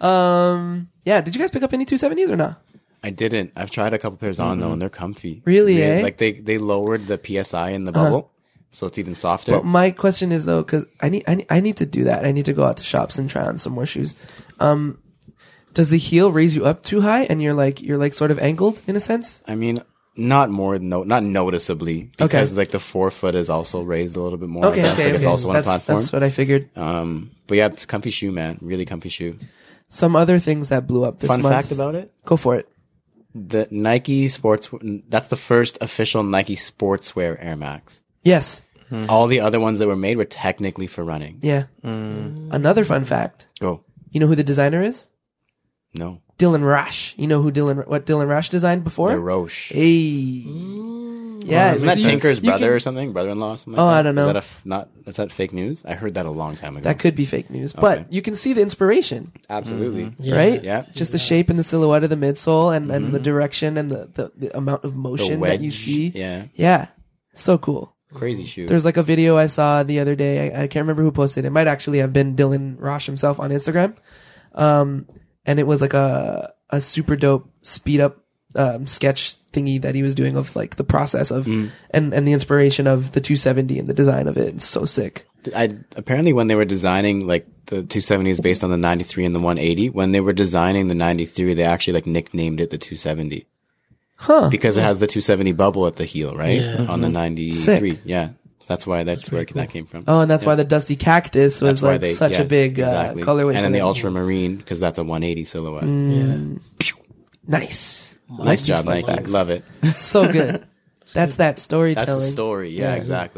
Um, yeah. Did you guys pick up any two seventies or not? I didn't. I've tried a couple pairs on though, and they're comfy. Really, eh? Like they they lowered the P S I in the bubble, so it's even softer. But my question is though, cause I need, I need, I need to do that. I need to go out to shops and try on some more shoes. Um, does the heel raise you up too high and you're like, you're like sort of angled in a sense? I mean, not more, no, not noticeably, because like the forefoot is also raised a little bit more. Okay. I guess. Okay. Like it's okay. also on a that's, platform. that's what I figured. Um, but yeah, it's a comfy shoe, man. Really comfy shoe. Some other things that blew up this Fun month. fact about it: Go for it. the Nike sports. That's the first official Nike sportswear Air Max. Yes. All the other ones that were made were technically for running. Yeah. Mm. Another fun fact. Go. You know who the designer is? No. Dylan Rash. You know who Dylan, what Dylan Rash designed before? The Roche. Hey. Yeah. Isn't that you- Tinker's you brother can- or something? Brother-in-law? Or something Oh, like that? I don't know. Is that a f- not? Is that fake news? I heard that a long time ago. That could be fake news, but Okay. you can see the inspiration, Absolutely. Yeah. right? Yeah. Just the shape and the silhouette of the midsole and, and the direction and the, the, the amount of The motion wedge. that you see. Yeah. Yeah. So cool. Crazy shoe. There's like a video I saw the other day. I, I can't remember who posted it. It might actually have been Dylan Rosh himself on Instagram. Um, and it was like a, a super dope speed up, um, sketch thingy that he was doing of like the process of, Mm. and, and the inspiration of the two seventy and the design of it. It's so sick. I apparently when they were designing like the two seventy is based on the ninety-three and the one eighty. When they were designing the ninety-three, they actually like nicknamed it the two seventy Huh. because it has the two seventy bubble at the heel, right? Yeah. On the ninety-three. Sick. Yeah. That's why that's, where that came from. Oh, and that's why the Dusty Cactus was That's why like they, such a yes, big exactly. uh, colorway. And for then the them. ultramarine because that's a one eighty silhouette. Mm. Yeah. Nice. Nice job, fun Nike. facts. Love it. So good. That's that storytelling. That's the story. Yeah, Yeah. exactly.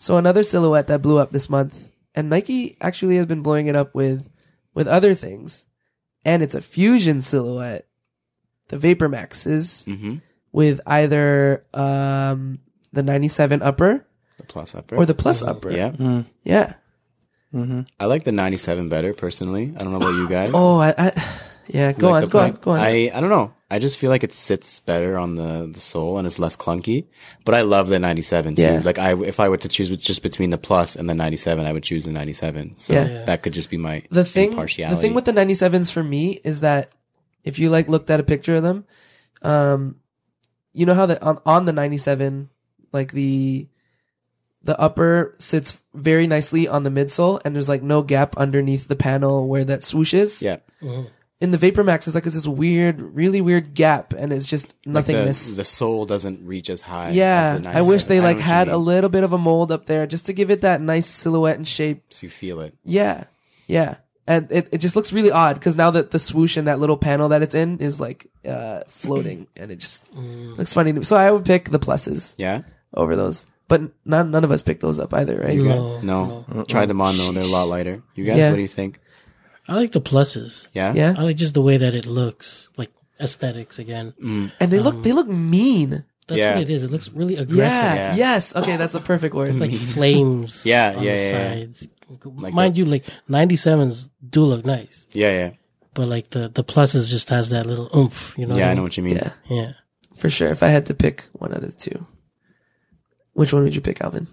So another silhouette that blew up this month, and Nike actually has been blowing it up with with other things, and it's a fusion silhouette. The Vapor Maxes Mm-hmm. with either um, the ninety-seven upper The plus upper. or the plus upper. Yeah. Mm. Yeah. I like the ninety-seven better personally. I don't know about you guys. Oh, I, I yeah. Go Like on, the go on, black- go on. I, I don't know. I just feel like it sits better on the, the sole and it's less clunky. But I love the ninety-seven too. Yeah. Like I, if I were to choose with just between the plus and the ninety-seven, I would choose the ninety-seven. So Yeah. Yeah. that could just be my the thing, the impartiality. thing with the ninety-sevens for me is that if you like looked at a picture of them, um, you know how the on, on the ninety-seven, like the the upper sits very nicely on the midsole, and there's like no gap underneath the panel where that swoosh is. yeah. In the Vapor Max, it's like it's this weird, really weird gap, and it's just Like nothingness. the, the sole doesn't reach as high. yeah, as the I wish they ninety-seven. like know what you had a mean. little bit of a mold up there just to give it that nice silhouette and shape. So you feel it. Yeah, yeah, and it, it just looks really odd because now that the swoosh and that little panel that it's in is like uh floating, and it just looks funny. So I would pick the pluses Yeah. over those, but none none of us picked those up either, right? No, No. Tried them on though. They're a lot lighter. You guys, Yeah. what do you think? I like the pluses. Yeah. Yeah, I like just the way that it looks, like aesthetics again. and they look they look mean. That's Yeah. what it is. It looks really Yeah. aggressive. Yeah. Yes. Okay, that's the perfect word. It's like flames. Yeah, on yeah, the yeah, yeah. sides. Like Mind the- you, like ninety-sevens do look nice, Yeah. Yeah. but like the the pluses just has that little oomph. You know? Yeah. what I know what you mean. Yeah, Yeah. for sure. If I had to pick one out of the two, which one would you pick, Alvin?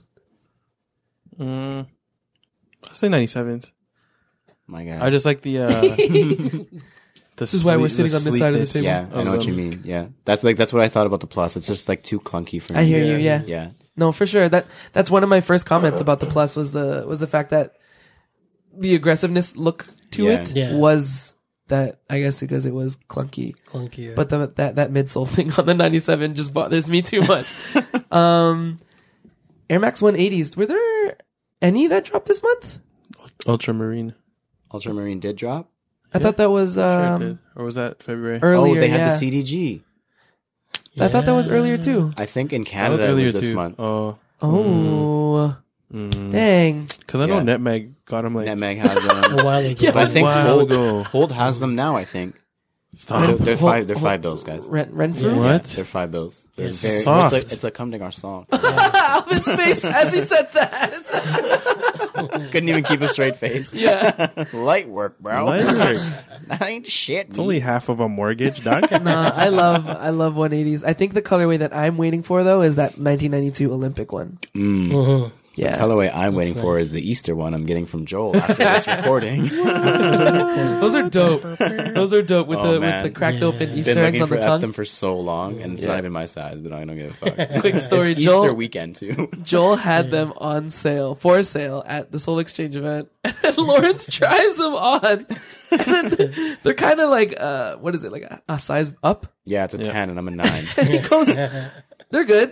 Mm. I'll say ninety-sevens. My God. I just like the. Uh, the This is why we're sitting on this side of the table. yeah. I know what you mean. Yeah. That's like that's what I thought about the plus. It's just like too clunky for me. I hear you. Yeah. Yeah. No, for sure. That that's one of my first comments about the plus was the was the fact that the aggressiveness look to Yeah. it Yeah. was that I guess because it was clunky. Clunkier. But the that that midsole thing on the ninety-seven just bothers me too much. um, Air Max one eighties. Were there any that dropped this month? Ultramarine. Ultramarine did drop. I thought that was Sure it um, did. Or was that February? earlier. oh, they had yeah. the C D G. I thought that was earlier too. I think in That was Canada it earlier was this too. month. Oh, Oh, mm. dang! Because I know Yeah. Netmag got him like Netmag has them. a while ago. Yeah. But I think while Hold, ago. Hold has them now. I think Stop. they're, they're Hold- five. They're hold- five bills, guys. Ren- Renfrew. Yeah. What? They're five bills. They're Yes. very Soft. It's a, it's a come ding our song. Alvin's face as he said that. Couldn't even keep a straight face. Yeah. Light work, bro. Light work. That ain't shit. It's only half of a mortgage, dog. Nah, I love I love one eighties. I think the colorway that I'm waiting for though is that nineteen ninety-two Olympic one. Mm. Mhm. Yeah. Colorway I'm waiting for is the Easter one I'm getting from Joel after this recording. Those are dope. Those are dope with Oh, the man. with the cracked Yeah. open Easter Been eggs looking on for, the at tongue. them for so long, and it's Yeah. not even my size, but I don't give a fuck. Quick story, It's Joel- Easter weekend too. Joel had them on sale, for sale at the Soul Exchange event, and then Lawrence tries them on, and then they're kind of like, uh, what is it, like a, a size up? Yeah, it's a Yeah. ten, and I'm a nine. And he goes, they're good.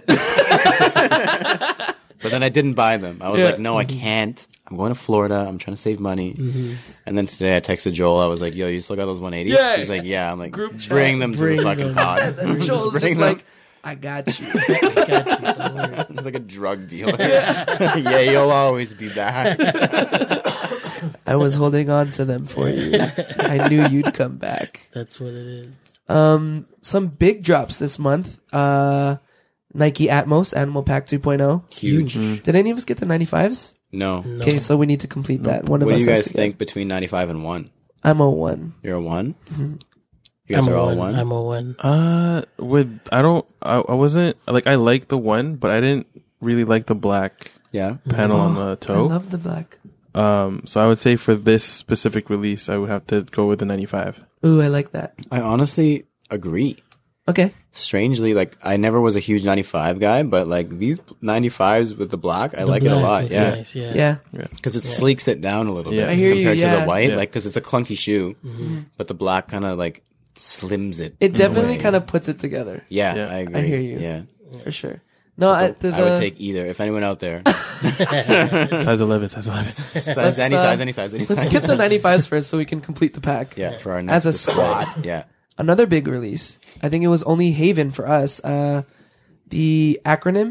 But then I didn't buy them. I was Yeah. like, no, I can't. I'm going to Florida. I'm trying to save money. And then today I texted Joel. I was like, yo, you still got those one eighties? Yeah. He's like, yeah. I'm like, Group chat. bring them to Bring the fucking them. pod. And Joel's just, bring them. like, I got you. I got you. Don't worry. He's like a drug dealer. Yeah, you'll always be back. I was holding on to them for you. I knew you'd come back. That's what it is. Um, some big drops this month. Uh, Nike Atmos Animal Pack two point oh. Huge. Did any of us get the ninety-fives? No. No. Okay, so we need to complete that. One of What do us you has guys to think between ninety-five and one? Get. I'm a one. You're a one? Mm-hmm. You guys I'm are a all one. one? I'm a one. Uh, with I don't. I, I wasn't like I liked the one, but I didn't really like the black Yeah. panel on the I toe. love the black. Um, so I would say for this specific release, I would have to go with the ninety-five. Ooh, I like that. I honestly agree. Okay. Strangely, like, I never was a huge ninety-five guy, but like these ninety-fives with the black, I The like it a black lot. looks Yeah. nice, yeah. Yeah. Because it sleeks it down a little Yeah. bit I hear you, compared to yeah. the white, Yeah. like, because it's a clunky shoe, but the black kind of like slims it. It in a definitely way. kind of puts it together. Yeah, Yeah. I I agree. hear you. Yeah. For sure. No, I, the, I would the- take either. If anyone out there, Size eleven, size eleven. size, any uh, size, any size, any size. let's get the ninety-fives first so we can complete the pack. Yeah, for our As next a display. squad. Yeah. Another big release. I think it was only Haven for us. Uh, the acronym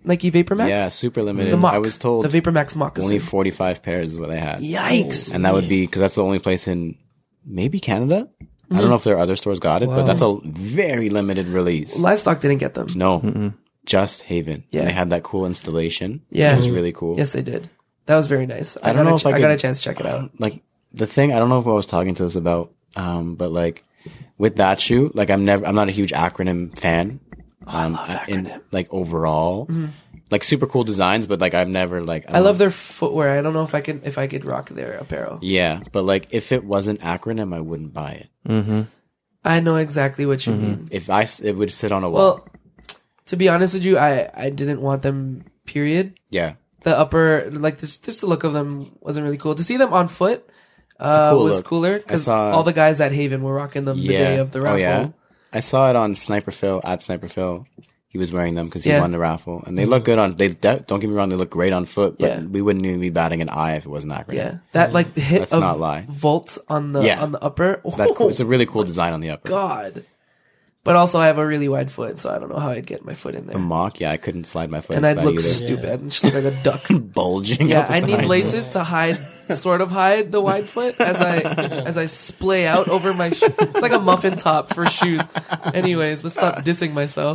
Nike Vapor Max? Yeah, super limited. The Mach. I was told the Vapor Max moccasin. only forty-five pairs is what they had. Yikes. And that would be, because that's the only place in maybe Canada? I don't know if there are other stores got it, Wow. but that's a very limited release. Livestock didn't get them. No, just Haven. Yeah. And they had that cool installation. Yeah. Which was really cool. Yes, they did. That was very nice. I, I don't got know a if ch- I I, could- got a chance to check it out. Like, the thing, I don't know if I was talking to this about, um, but like, with that shoe, like, I'm never, I'm not a huge acronym fan. Um, in, like, overall. Like, super cool designs, but like, I've never, like, I love their footwear. I don't know if I can if I could rock their apparel. Yeah, but like, if it wasn't acronym, I wouldn't buy it. I know exactly what you mean. If I, s- it would sit on a wall. Well, to be honest with you, I, I didn't want them, period. Yeah. The upper, like, just, just the look of them wasn't really cool. To see them on foot uh, cool was look. cooler I because saw- all the guys at Haven were rocking them the Yeah. day of the raffle. Oh, yeah? I saw it on Sniper Phil, at Sniper Phil. He was wearing them because he Yeah. won the raffle. And they look good on, they de- don't get me wrong, they look great on foot, but Yeah. we wouldn't even be batting an eye if it wasn't acronym. Yeah. That, like, hit Let's of not lie. Volt on the, Yeah. on the upper. That, Oh, it's a really cool design on the upper. God. But also, I have a really wide foot, so I don't know how I'd get my foot in there. The mock, yeah, I couldn't slide my foot And into I'd that look either. stupid and just look like a duck. Bulging Yeah, out the I need side. laces to hide, sort of hide the wide foot as I as I splay out over my. Sh- it's like a muffin top for shoes. Anyways, let's stop dissing myself.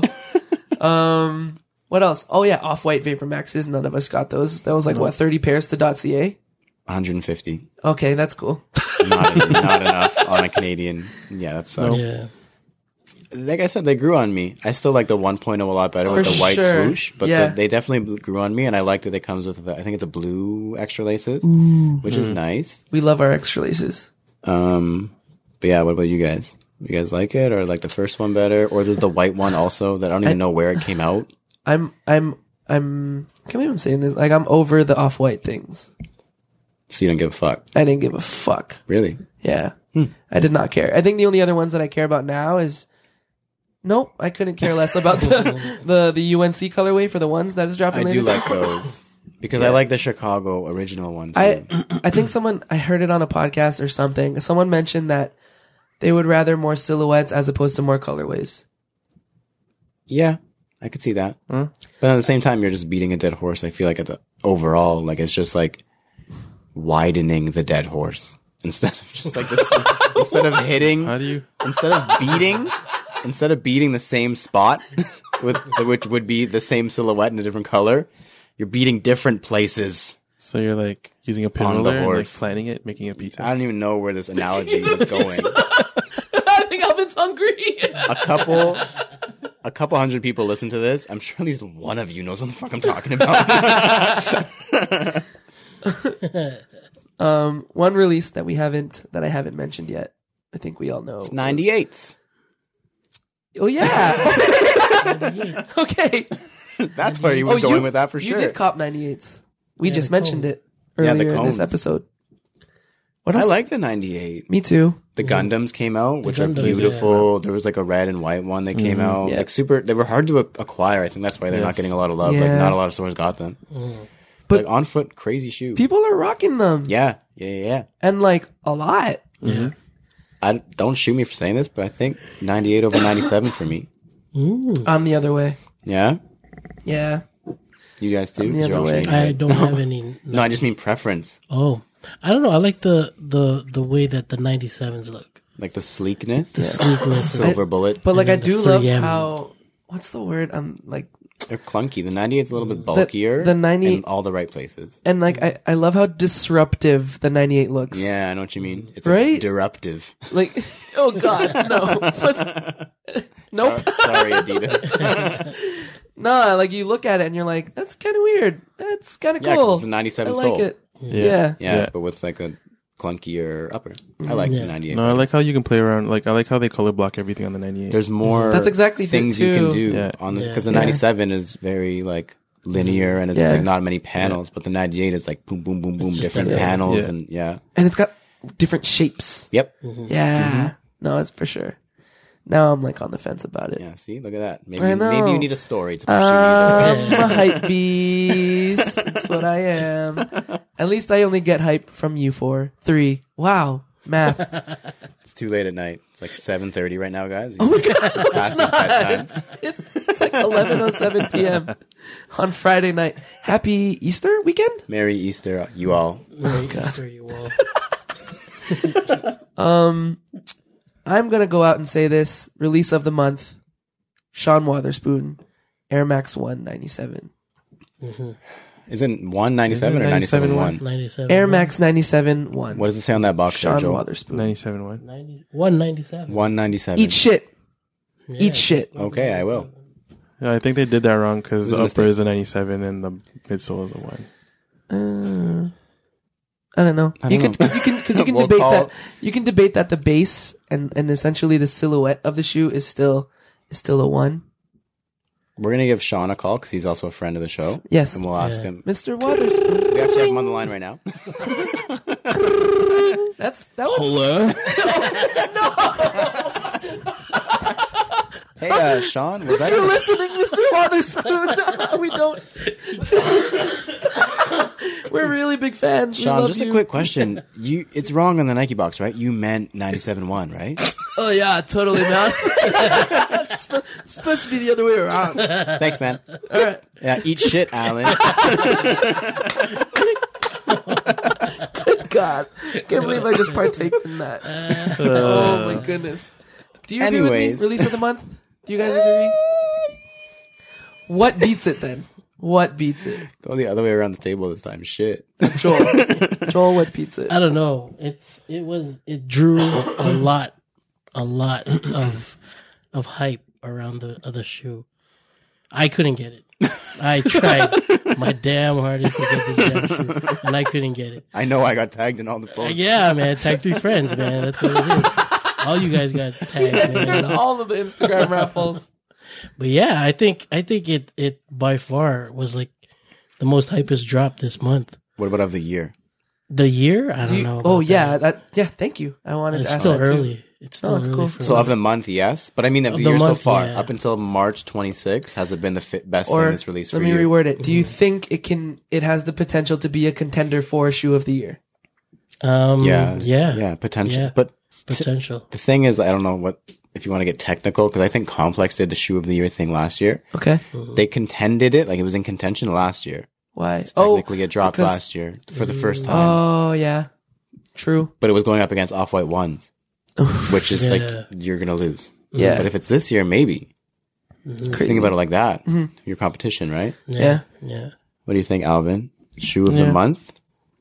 Um, what else? Oh yeah, Off-White Vapor Maxes. None of us got those. That was like what thirty pairs to .ca. one hundred fifty. Okay, that's cool. Not, not enough on a Canadian. Yeah, that sucks. Yeah. Like I said, they grew on me. I still like the one point oh a lot better with For the white sure. swoosh, but Yeah. the, they definitely grew on me, and I like that it comes with, the, I think it's a blue extra laces, which is nice. We love our extra laces. Um, but yeah, what about you guys? You guys like it, or like the first one better, or there's the white one also that I don't even know where it came out. I'm I'm I'm. I can't believe I'm saying this. Like I'm over the Off-White things. So you don't give a fuck, I didn't give a fuck. really? Yeah. I did not care. I think the only other ones that I care about now is nope, I couldn't care less about the the, the U N C colorway for the ones that is dropping I later. do like those because I like the Chicago original one too. I I think someone I heard it on a podcast or something. Someone mentioned that they would rather more silhouettes as opposed to more colorways. Yeah, I could see that. But at the same time, you're just beating a dead horse. I feel like at the overall, like it's just like widening the dead horse instead of just like this. Instead of hitting, How do you? instead of beating, instead of beating the same spot with which would be the same silhouette in a different color, you're beating different places. So you're like using a pin On the roller and like horse. planning it, making a pizza. I don't even know where this analogy is going. I think Alvin's hungry. A couple, a couple hundred people listen to this. I'm sure at least one of you knows what the fuck I'm talking about. um, one release that we haven't that I haven't mentioned yet. I think we all know. ninety-eights. Oh yeah. Okay. That's where he was Oh, going you- with that for You sure. did cop ninety-eights. We Yeah, just the mentioned cone. it Yeah, earlier the in this cones. episode. What I else? like the ninety-eight. Me too. The Gundams came out, which are Gundams, beautiful. There was like a red and white one that came out. Yeah. Like super, they were hard to a- acquire. I think that's why they're not Yes. getting a lot of love. Like Yeah. not a lot of stores got them. But- But like on foot, crazy shoe. People are rocking them. Yeah, yeah, yeah. yeah. And like a lot. I don't shoot me for saying this, but I think ninety-eight over ninety-seven for me. I'm the other way. Yeah, Yeah. you guys too. the Is your other own way. shooting I right? don't have any. No, I just mean preference, Oh, I don't know. I like the the the way that the ninety-sevens look. like the sleekness, The sleekness. silver bullet. But like And I then do the love three M. how what's the word? I'm like They're clunky. The ninety-eight's a little bit bulkier. the ninety in all the right places. and like I, I love how disruptive the ninety-eight looks. Yeah, I know what you mean. It's Right? like disruptive. Like oh god, no. What's, nope. Sorry, Adidas. No, like you look at it and you're like, that's kind of weird. That's kind of Yeah, 'cause cool. it's a ninety-seven I like sole. it. Yeah. Yeah. Yeah, Yeah. but with like a clunkier upper. I like Yeah. the ninety-eight. No, I like how you can play around. Like I like how they color block everything on the ninety-eight. There's more. That's exactly the things thing, you can too. do Yeah. on the Yeah. because the Yeah. ninety-seven is very like linear and it's Yeah. like not many panels, but the ninety-eight is like boom, boom, boom, boom, just different like- panels Yeah. and yeah. And it's got different shapes. Yep. Yeah. No, it's for sure. Now I'm like on the fence about it. Yeah. See, look at that. Maybe I know. maybe you need a story to push I'm a hype beast. That's what I am. At least I only get hype from you four. Three. Wow. Math. It's too late at night. It's like seven thirty right now, guys. Oh my god, Past his bedtime. it's, it's like eleven oh seven p.m. on Friday night. Happy Easter weekend. Merry Easter, you all. Merry Easter, you all. Um, I'm gonna go out and say this: release of the month, Sean Wotherspoon, Air Max one ninety-seven. Isn't one ninety-seven or Isn't ninety-seven ninety-seven one? ninety-seven. Air Max ninety-seven one. What does it say on that box, Sean Joe? Wotherspoon. ninety-seven one. ninety, one ninety-seven. one ninety-seven. Eat shit. Yeah. Eat shit. Okay, I will. Yeah, I think they did that wrong because It was the a upper mistake. is a ninety-seven and the midsole is a one. Uh, I don't know. I you don't can know. you can because you can We'll debate call- that you can debate that the base and and essentially the silhouette of the shoe is still is still a one. We're gonna give Sean a call because he's also a friend of the show, Yes, and we'll ask Yeah. him. Mister Wotherspoon. We actually have him on the line right now. That's that was Hey, uh, Sean, was that you're your, listening, Mister Wotherspoon. We don't. We're really big fans. We Sean? love Just you. a quick question. You, it's wrong on the Nike box, right? You meant ninety-seven one, right? Oh yeah, totally, man. it's, sp- it's supposed to be the other way around. Thanks, man. All right. Yeah, eat shit, Alan. God, can't believe I just partaked in that. oh my goodness. Do you agree Anyways. with me? Release of the month? Do you guys agree? What beats it then? What beats it? Go the other way around the table this time. Shit. Joel. Joel, what beats it? I don't know. It's it was it drew a lot, a lot of of hype around the other shoe. I couldn't get it. I tried my damn hardest to get this damn shoe, and I couldn't get it. I know I got tagged in all the Uh, posts. yeah, man, tag three friends, man. That's what it is. All you guys got tagged, man. All of the Instagram raffles. But yeah, I think I think it it by far was like the most hypest drop this month. What about of the year? The year, I Do don't you- know. oh about yeah, that. that yeah. Thank you. I wanted it's to ask still that too. early. It's still Oh, it's early cool. for So me. of the month, yes. But I mean, of Of the the year month, so far, yeah. up until March twenty-sixth, has it been the fi- best Or thing that's released let for me you? reword it. Do you think it can? It has the potential to be a contender for shoe of the year? um, Yeah. yeah, Yeah, potential. Yeah. But potential. the thing is, I don't know what, if you want to get technical, because I think Complex did the shoe of the year thing last year. Okay. They contended it, like it was in contention last year. Why? Technically, it dropped because- last year for the first time. Oh yeah. True. But it was going up against Off-White ones, which is Yeah. like, you're going to lose. Yeah. But if it's this year, maybe. Crazy. Think about it like that. Your competition, right? Yeah. Yeah. What do you think, Alvin? Shoe of Yeah. the month?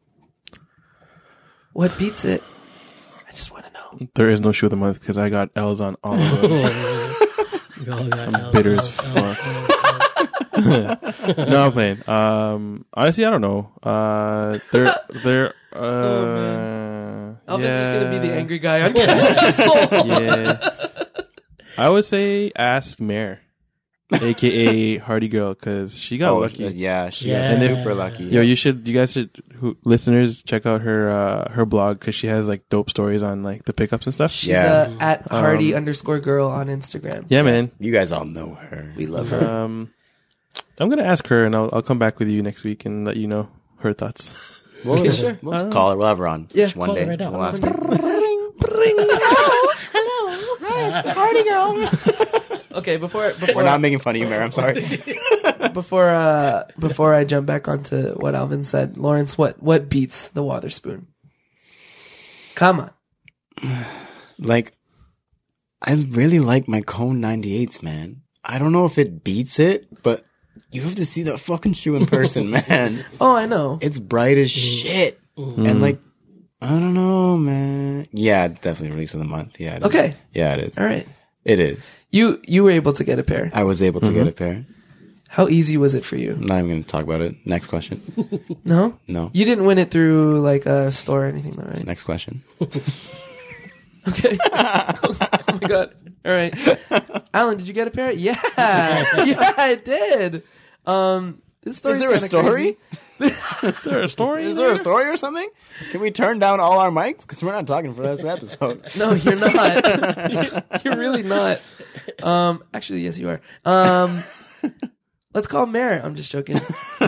What beats it? I just want to know. There is no shoe of the month because I got L's on all of them. We all got L's, bitter L's, as L's, fuck. L's, L's. No, I'm playing. Um, honestly, I don't know. Uh, they're they're uh, Oh, Alvin's yeah, just gonna be the angry guy on cancel. Yeah, I would say ask Mare, aka Hardy Girl, because she got Oh, lucky. uh, yeah, she Yeah. got And if- super lucky. Yo, you should, you guys should, who, listeners, check out her uh her blog because she has like dope stories on like the pickups and stuff. She's Yeah. uh, at Hardy Um, underscore girl on Instagram. Yeah, man. You guys all know her. We love her. Um, I'm gonna ask her, and I'll I'll come back with you next week and let you know her thoughts. We'll Okay, just, sure. we'll just call her. We'll have her on. Yeah, just one call her day. right now. We'll ask Call her. Okay, before We're before not making fun of you, Mary. I'm sorry. before uh before I jump back onto what Alvin said, Lawrence, what what beats the Wotherspoon? Come on. Like, I really like my Cone ninety-eights, man. I don't know if it beats it, but you have to see that fucking shoe in person, man. Oh, I know. It's bright as shit. And like, I don't know, man. Yeah, definitely release of the month. Yeah. It is. Okay. Yeah, it is. All right. It is. You you were able to get a pair. I was able to get a pair. How easy was it for you? I'm not even going to talk about it. Next question. No? No. You didn't win it through like a store or anything though, right? Next question. Okay. Oh my god. All right. Alan, did you get a pair? Yeah. Yeah, I did. Um this story Is there a story? Is there a story? Is there a story or something? Can we turn down all our mics? Because we're not talking for this episode. No, you're not. You're really not. Um, actually, yes, you are. Um, let's call Mare. I'm just joking.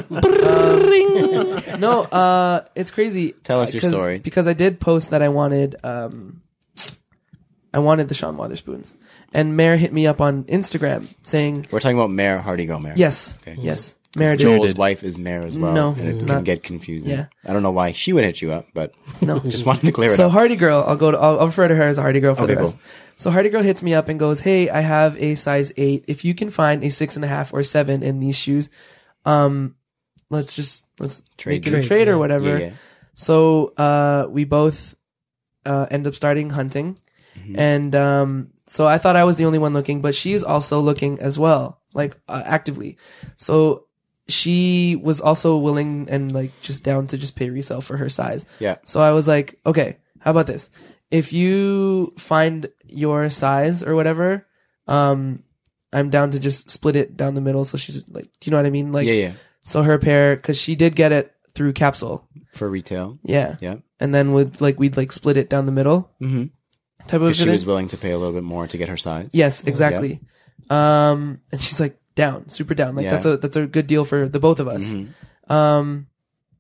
Um, no, uh, it's crazy. Tell us your Because- story. Because I did post that I wanted um, I wanted the Sean Wotherspoons. And Mare hit me up on Instagram saying, We're talking about Mare, Hardy Girl Mare. yes, Okay. yes. Mare did. Joel's wife is Mare as well. No, and it not- can get confusing. yeah. I don't know why she would hit you up, but No. just wanted to clear it So up. Hardy Girl, I'll go to, I'll, I'll refer to her as a Hardy Girl for Okay, the rest. cool. So Hardy Girl hits me up and goes, hey, I have a size eight. If you can find a six and a half or seven in these shoes, um, let's just, let's Trade. make it a Trade, trade or yeah. whatever. Yeah, yeah. So, uh, we both, uh, end up starting hunting. Mm-hmm. And, um, so I thought I was the only one looking, but she's also looking as well, like, uh, actively. So she was also willing and like just down to just pay resale for her size. Yeah. So I was like, okay, how about this? If you find your size or whatever, um, I'm down to just split it down the middle. So she's like, do you know what I mean? Like, Yeah, yeah. so her pair, cause she did get it through Capsule. For retail. Yeah. Yeah. And then would like, we'd like split it down the middle Mm-hmm. type of Because she thing. was willing to pay a little bit more to get her size. Yes, exactly. Um, and she's like down, super down. Like Yeah. that's a, that's a good deal for the both of us. Mhm. Um,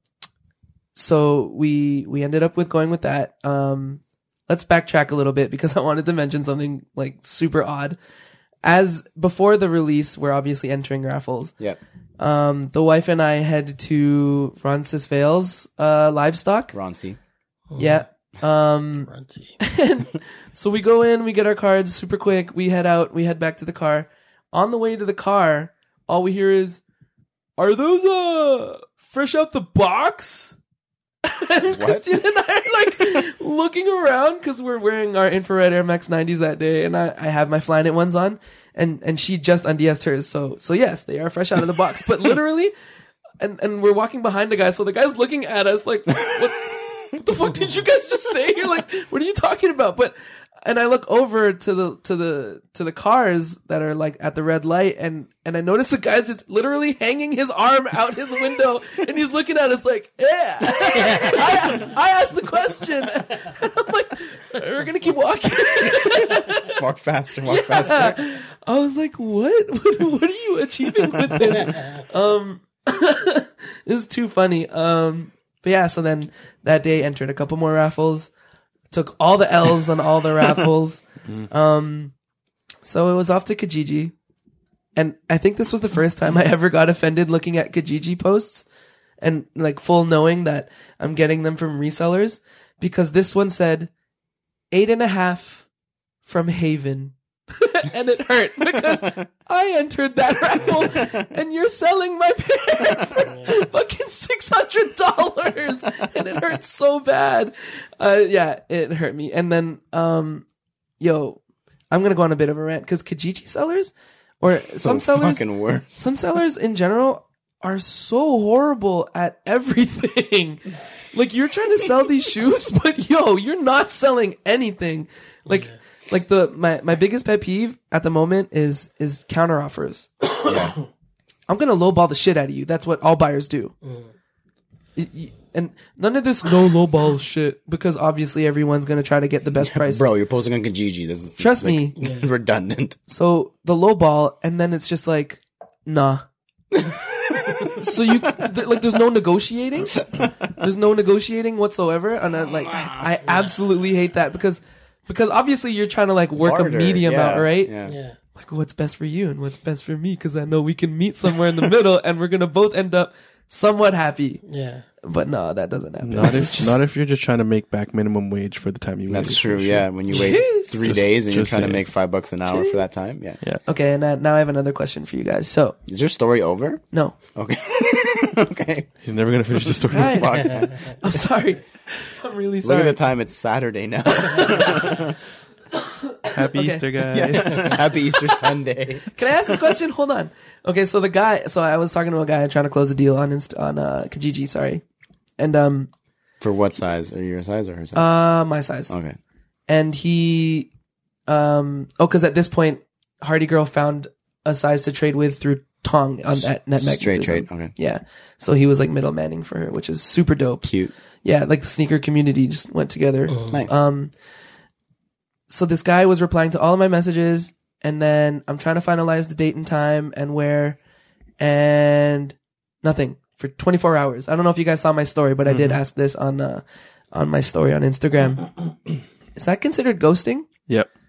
so we, we ended up with going with that. Um, let's backtrack a little bit because I wanted to mention something like super odd. As before the release, we're obviously entering raffles. Yeah. Um, the wife and I head to Roncesvalles, uh, livestock. Roncy. Yeah. Um, Runty. and so we go in, we get our cards super quick. We head out, we head back to the car. On the way to the car, all we hear is, "Are those uh fresh out the box?" And Christine and I are like looking around because we're wearing our infrared Air Max nineties that day, and I, I have my Flyknit ones on, and and she just unds hers. So so yes, they are fresh out of the box, but literally, and and we're walking behind the guy, so the guy's looking at us like, what? What the fuck did you guys just say? You're like, what are you talking about? But, and I look over to the, to the, to the cars that are like at the red light and, and I notice the guy's just literally hanging his arm out his window and he's looking at us like, yeah, I, I asked the question. And I'm like, we're going to keep walking. Walk faster, walk faster. I was like, what? what? What are you achieving with this? Um, it's too funny. Um, But yeah, so then that day entered a couple more raffles, took all the L's on all the raffles. Um, so it was off to Kijiji. And I think this was the first time I ever got offended looking at Kijiji posts and like full knowing that I'm getting them from resellers because this one said eight and a half from Haven. And it hurt because I entered that raffle and you're selling my pair for fucking six hundred dollars and it hurt so bad. Uh, yeah, it hurt me. And then, um, yo, I'm going to go on a bit of a rant because Kijiji sellers or some So sellers, fucking worse. some sellers in general are so horrible at everything. Like you're trying to sell these shoes, but yo, you're not selling anything. Like, yeah. Like the my, my biggest pet peeve at the moment is is counter offers. Yeah. I'm gonna lowball the shit out of you. That's what all buyers do. Mm. It- y- and none of this no lowball shit because obviously everyone's gonna try to get the best price. Bro, you're posting on Kijiji. This is Trust like, me. redundant. So the lowball, and then it's just like, nah. So you th- like, there's no negotiating. There's no negotiating whatsoever, and I, like I absolutely hate that because. Because obviously you're trying to like work Barter, a medium yeah, out, right? Yeah. Yeah. Like what's best for you and what's best for me because I know we can meet somewhere in the middle and we're going to both end up somewhat happy. Yeah. But no, that doesn't happen. Not It's if just- not if you're just trying to make back minimum wage for the time you That's waited true, for yeah. shit. When you wait Jeez. three Just- days and you're just trying to saying. make five bucks an hour for that time, yeah. Yeah. Okay, and uh, now I have another question for you guys. So, Is your story over? no. Okay. Okay. He's never gonna finish the story. Guys, Fuck. I'm sorry. I'm really Look sorry. at the time. It's Saturday now. Happy Okay. Easter, guys. Yeah. Happy Easter Sunday. Can I ask this question? Hold on. Okay, so the guy, so I was talking to a guy trying to close a deal on Inst- on uh, Kijiji, sorry. And um For what size? Are you your size or her size? uh my size. Okay. And he um oh cuz at this point Hardy Girl found a size to trade with through Tong on that net Straight magnetism. trade. Okay. Yeah. So he was like middlemaning for her, which is super dope. Cute. Yeah, like the sneaker community just went together. Nice. Um so this guy was replying to all of my messages and then I'm trying to finalize the date and time and where and nothing for twenty-four hours. I don't know if you guys saw my story, but I did ask this on uh on my story on Instagram. Is that considered ghosting? Yep.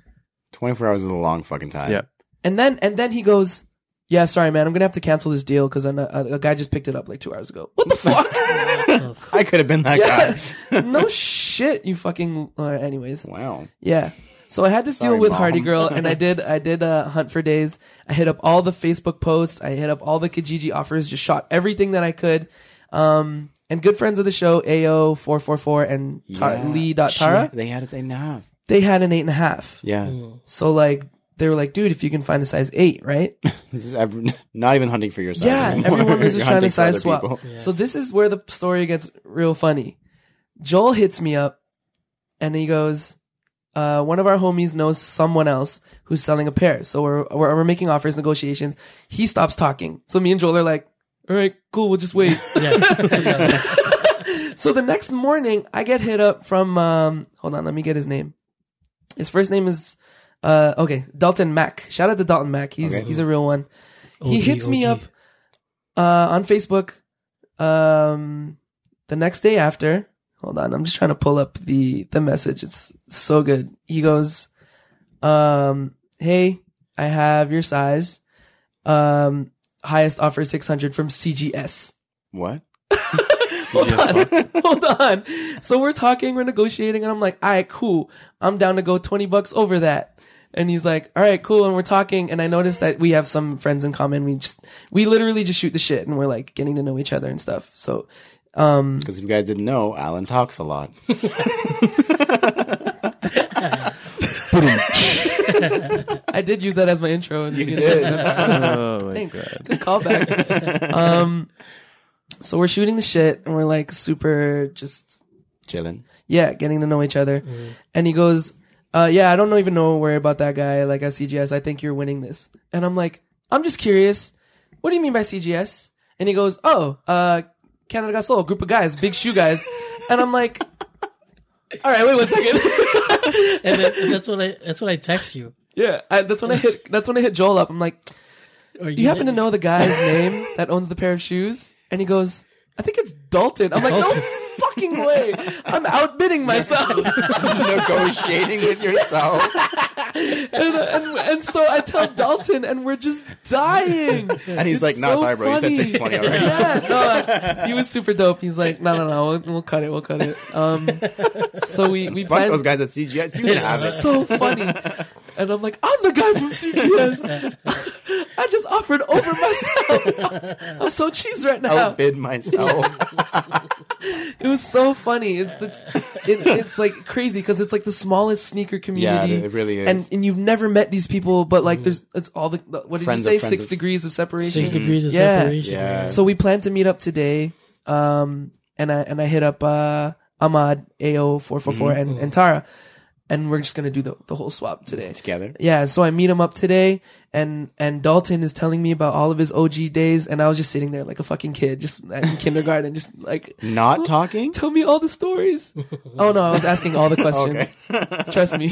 twenty-four hours is a long fucking time. Yeah. And then and then he goes, "Yeah, sorry, man, I'm gonna have to cancel this deal because a, a, a guy just picked it up like two hours ago." What the fuck? I could have been that Yeah. guy. No shit, you fucking. Uh, anyways, Wow. yeah. So I had this Sorry, deal with Mom. Hardy Girl, and I did I did uh, Hunt for Days. I hit up all the Facebook posts. I hit up all the Kijiji offers. Just shot everything that I could. Um, and good friends of the show, A O four four four and Tar- Yeah. Lee dot Tara, Shit, they had it. They now. they had an eight and a half. Yeah. So like they were like, dude, if you can find a size eight, right? Just every- not even hunting for yourself. Yeah, anymore. everyone was just You're trying to hunting for size other swap. people. So this is where the story gets real funny. Joel hits me up and he goes, uh, one of our homies knows someone else who's selling a pair. So we're, we're, we're making offers, negotiations. He stops talking. So me and Joel are like, all right, cool. We'll just wait. Yeah. So the next morning I get hit up from, um, hold on, let me get his name. His first name is, uh, okay, Dalton Mack. Shout out to Dalton Mack. He's, Okay. he's a real one. He O G, hits me O up, G. uh, on Facebook, um, the next day after. Hold on, I'm just trying to pull up the the message. It's so good. He goes, um, "Hey, I have your size. Um, highest offer six hundred from C G S." What? Hold on, hold on. So we're talking, we're negotiating, and I'm like, "All right, cool. I'm down to go twenty bucks over that." And he's like, "All right, cool." And we're talking, and I noticed that we have some friends in common. We just, we literally just shoot the shit, and we're like getting to know each other and stuff. So. Um, Because if you guys didn't know, Alan talks a lot. I did use that as my intro. In the You beginning of did. this episode. Oh my Thanks. god. Good callback. um, so we're shooting the shit and we're like super just, Chilling. yeah, getting to know each other. And he goes, uh, yeah, I don't even know worry about that guy. Like at C G S, I think you're winning this. And I'm like, I'm just curious. What do you mean by C G S? And he goes, oh, uh, Canada Got Soul, group of guys, big shoe guys. And I'm like, all right, wait one second. And, then, and that's when I that's when I text you. Yeah, I, that's when I hit. That's when I hit Joel up. I'm like, Or "Do you happen to hit- know the guy's name that owns the pair of shoes?" And he goes, "I think it's Dalton." I'm like, "No Dalton. fucking way! I'm outbidding myself." Negotiating with yourself. and, and and so I tell Dalton, and we're just dying. And he's It's like, "No, so sorry, bro. You said funny." six twenty already." Yeah, no, he was super dope. He's like, "No, no, no, we'll, we'll cut it. We'll cut it." Um, so we we Fuck planned. those guys at C G S. You can have it. So funny. And I'm like, I'm the guy from C G S. I just offered over myself. I'm so cheesed right now. Outbid myself. It was so funny. It's it's, it, it's like crazy because it's like the smallest sneaker community. Yeah, it really is. And and you've never met these people, but like there's it's all the what did Friends you say? of friends Six of- degrees of separation. Six degrees of Yeah. separation. Yeah. So we plan to meet up today. Um, and I and I hit up uh Ahmad A O four four four and and Tara, and we're just gonna do the the whole swap today. Together. Yeah, so I meet him up today, and and Dalton is telling me about all of his O G days, and I was just sitting there like a fucking kid, just in kindergarten, just like Not talking? tell me all the stories. Oh no, I was asking all the questions. Trust me.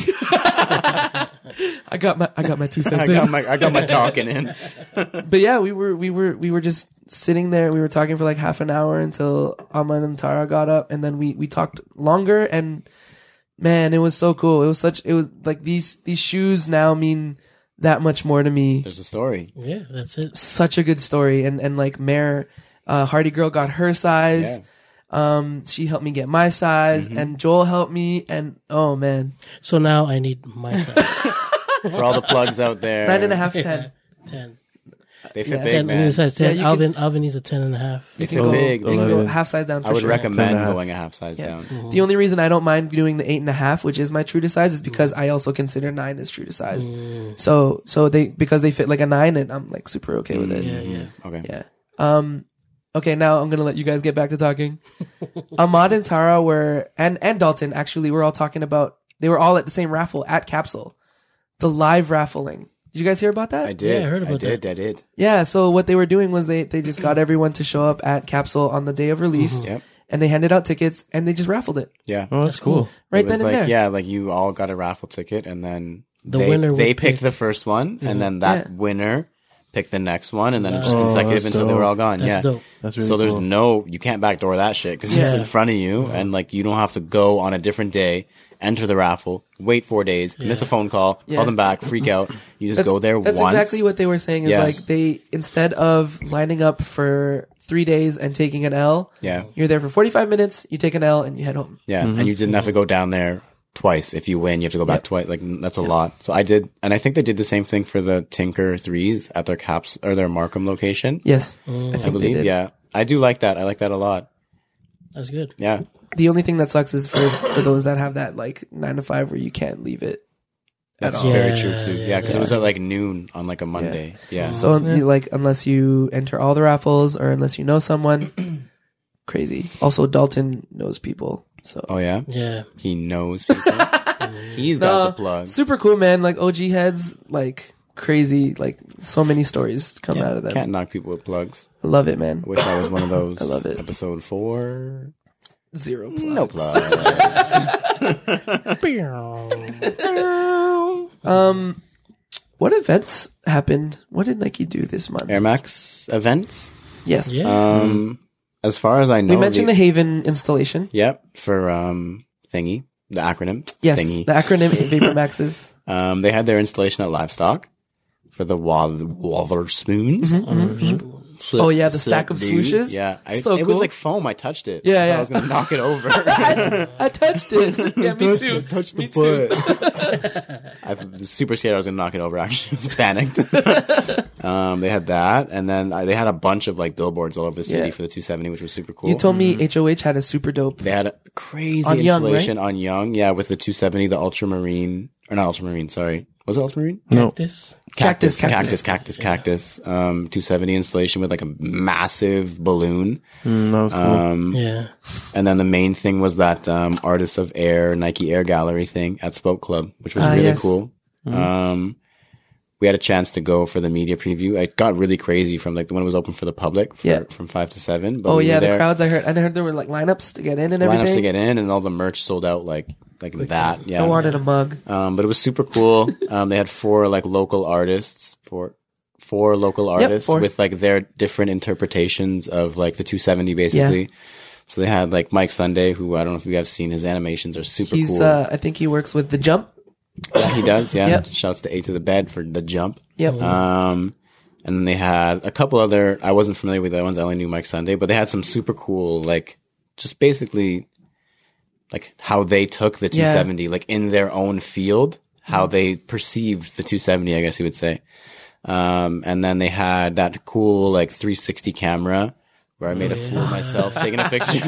I got my I got my two I cents got in. my I got my talking in. But yeah, we were we were we were just sitting there. We were talking for like half an hour until Aman and Tara got up, and then we we talked longer. And man, it was so cool. It was such. It was like these these shoes now mean that much more to me. There's a story. Yeah, that's it. Such a good story. And and like Mare, uh, Hardy Girl got her size. Um, she helped me get my size, and Joel helped me. And oh man, So now I need my size. For all the plugs out there. nine and a half, ten. ten. They fit Yeah. big, ten. man. Size Yeah, ten. you Alvin, Alvin needs a ten and a half. You They can fit go, big. you can They go fit- half size down. For I would sure. recommend Ten and a half. going a half size Yeah. down. The only reason I don't mind doing the eight and a half, which is my true to size, is because I also consider nine as true to size. So, so they because they fit like a nine, and I'm like super okay with it. Yeah, yeah. Okay. Yeah. Um. Okay, now I'm gonna let you guys get back to talking. Ahmad and Tara were, and and Dalton actually were all talking about. They were all at the same raffle at Capsule, the live raffling. Did you guys hear about that? I did. Yeah, I heard about did. I did. Yeah. So what they were doing was they they just got everyone to show up at Capsule on the day of release, Yep. and they handed out tickets and they just raffled it Yeah. Oh, that's cool. right it was then and like, there. yeah, like you all got a raffle ticket, and then The they, winner would they picked pick- the first one, and then that Yeah. winner picked the next one, and then just Oh, consecutive that's until they were dope. all gone. That's yeah. dope. That's really so there's cool. no, you can't backdoor that shit because Yeah. it's in front of you, and like you don't have to go on a different day, enter the raffle, wait four days, miss a phone call, Yeah. call them back, freak out. You just That's, go there that's once. exactly what they were saying. Is Yeah. like they instead of lining up for three days and taking an L, Yeah. you're there for forty-five minutes. You take an L and you head home. Yeah, and you didn't have to go down there twice. If you win, you have to go back Yep. twice. Like that's a lot. So I did, and I think they did the same thing for the Tinker threes at their Caps or their Markham location. Yes, I I think they believe. did. Yeah, I do like that. I like that a lot. That's good. Yeah, The only thing that sucks is for for those that have that like nine to five where you can't leave it. that's all. very Yeah, true too. Yeah, because yeah. it was at like noon on like a Monday. Yeah, So you- like unless you enter all the raffles or unless you know someone, crazy. Also, Dalton knows people, so oh yeah, Yeah. he knows people. He's got No, the plug. super cool, man. Like O G heads, like crazy. Like so many stories come out of them. Can't knock people with plugs. I love it, man. I wish I was one of those. I love it. Episode four. Zero plugs. No plugs. Um, what events happened? What did Nike do this month? Air Max events. Yes, Yeah. Um, as far as I know, we mentioned the- the Haven installation. Yep, for um thingy, the acronym. Yes, Thingy. the acronym Vapor Maxes. Um, they had their installation at Livestock for the Wath- Watherspoons. Mm-hmm. Sick- Oh, yeah, the sick, stack of dude. swooshes? Yeah, I, So it was cool. like foam. I touched it. Yeah, I thought yeah. I was gonna knock it over. I touched it. Yeah, me too. Touched Me the too. foot. I was super scared I was gonna knock it over. Actually, I was panicked. um, they had that, and then I, they had a bunch of like billboards all over the city Yeah. for the two seventy, which was super cool. You told me H O H had a super dope. They had a crazy On Young, installation on Young, yeah, with the two seventy, the Ultramarine, or not Ultramarine, sorry. Was it Ultramarine? No. This. Cactus, Cactus, cactus. cactus, cactus, cactus. Um, two seventy installation with like a massive balloon. Mm, that was cool. Um, Yeah. and then the main thing was that, um, Artists of Air, Nike Air Gallery thing at Spoke Club, which was Ah, really yes. cool. Um, we had a chance to go for the media preview. It got really crazy from like when it was open for the public for, Yeah. from five to seven. But Oh we were yeah, the there. crowds. I heard. I heard there were like lineups to get in and everything. Lineups to get in, and all the merch sold out like like that. Yeah, I wanted a mug. Um, but it was super cool. Um, they had four like local artists, four four local artists four. with like their different interpretations of like the two seventy basically. So they had like Mike Sunday, who I don't know if you guys have seen, his animations are super He's. cool. uh I think he works with the Jump. yeah, he does. Yeah, Yep. shouts to Eight to the Bed for the jump. Yep. Um, and then they had a couple other. I wasn't familiar with the ones. I only knew Mike Sunday, but they had some super cool like just basically like how they took the Yeah. two seventy like in their own field, how they perceived the two seventy, I guess you would say. Um, and then they had that cool like three sixty camera where I made a fool of myself taking a picture.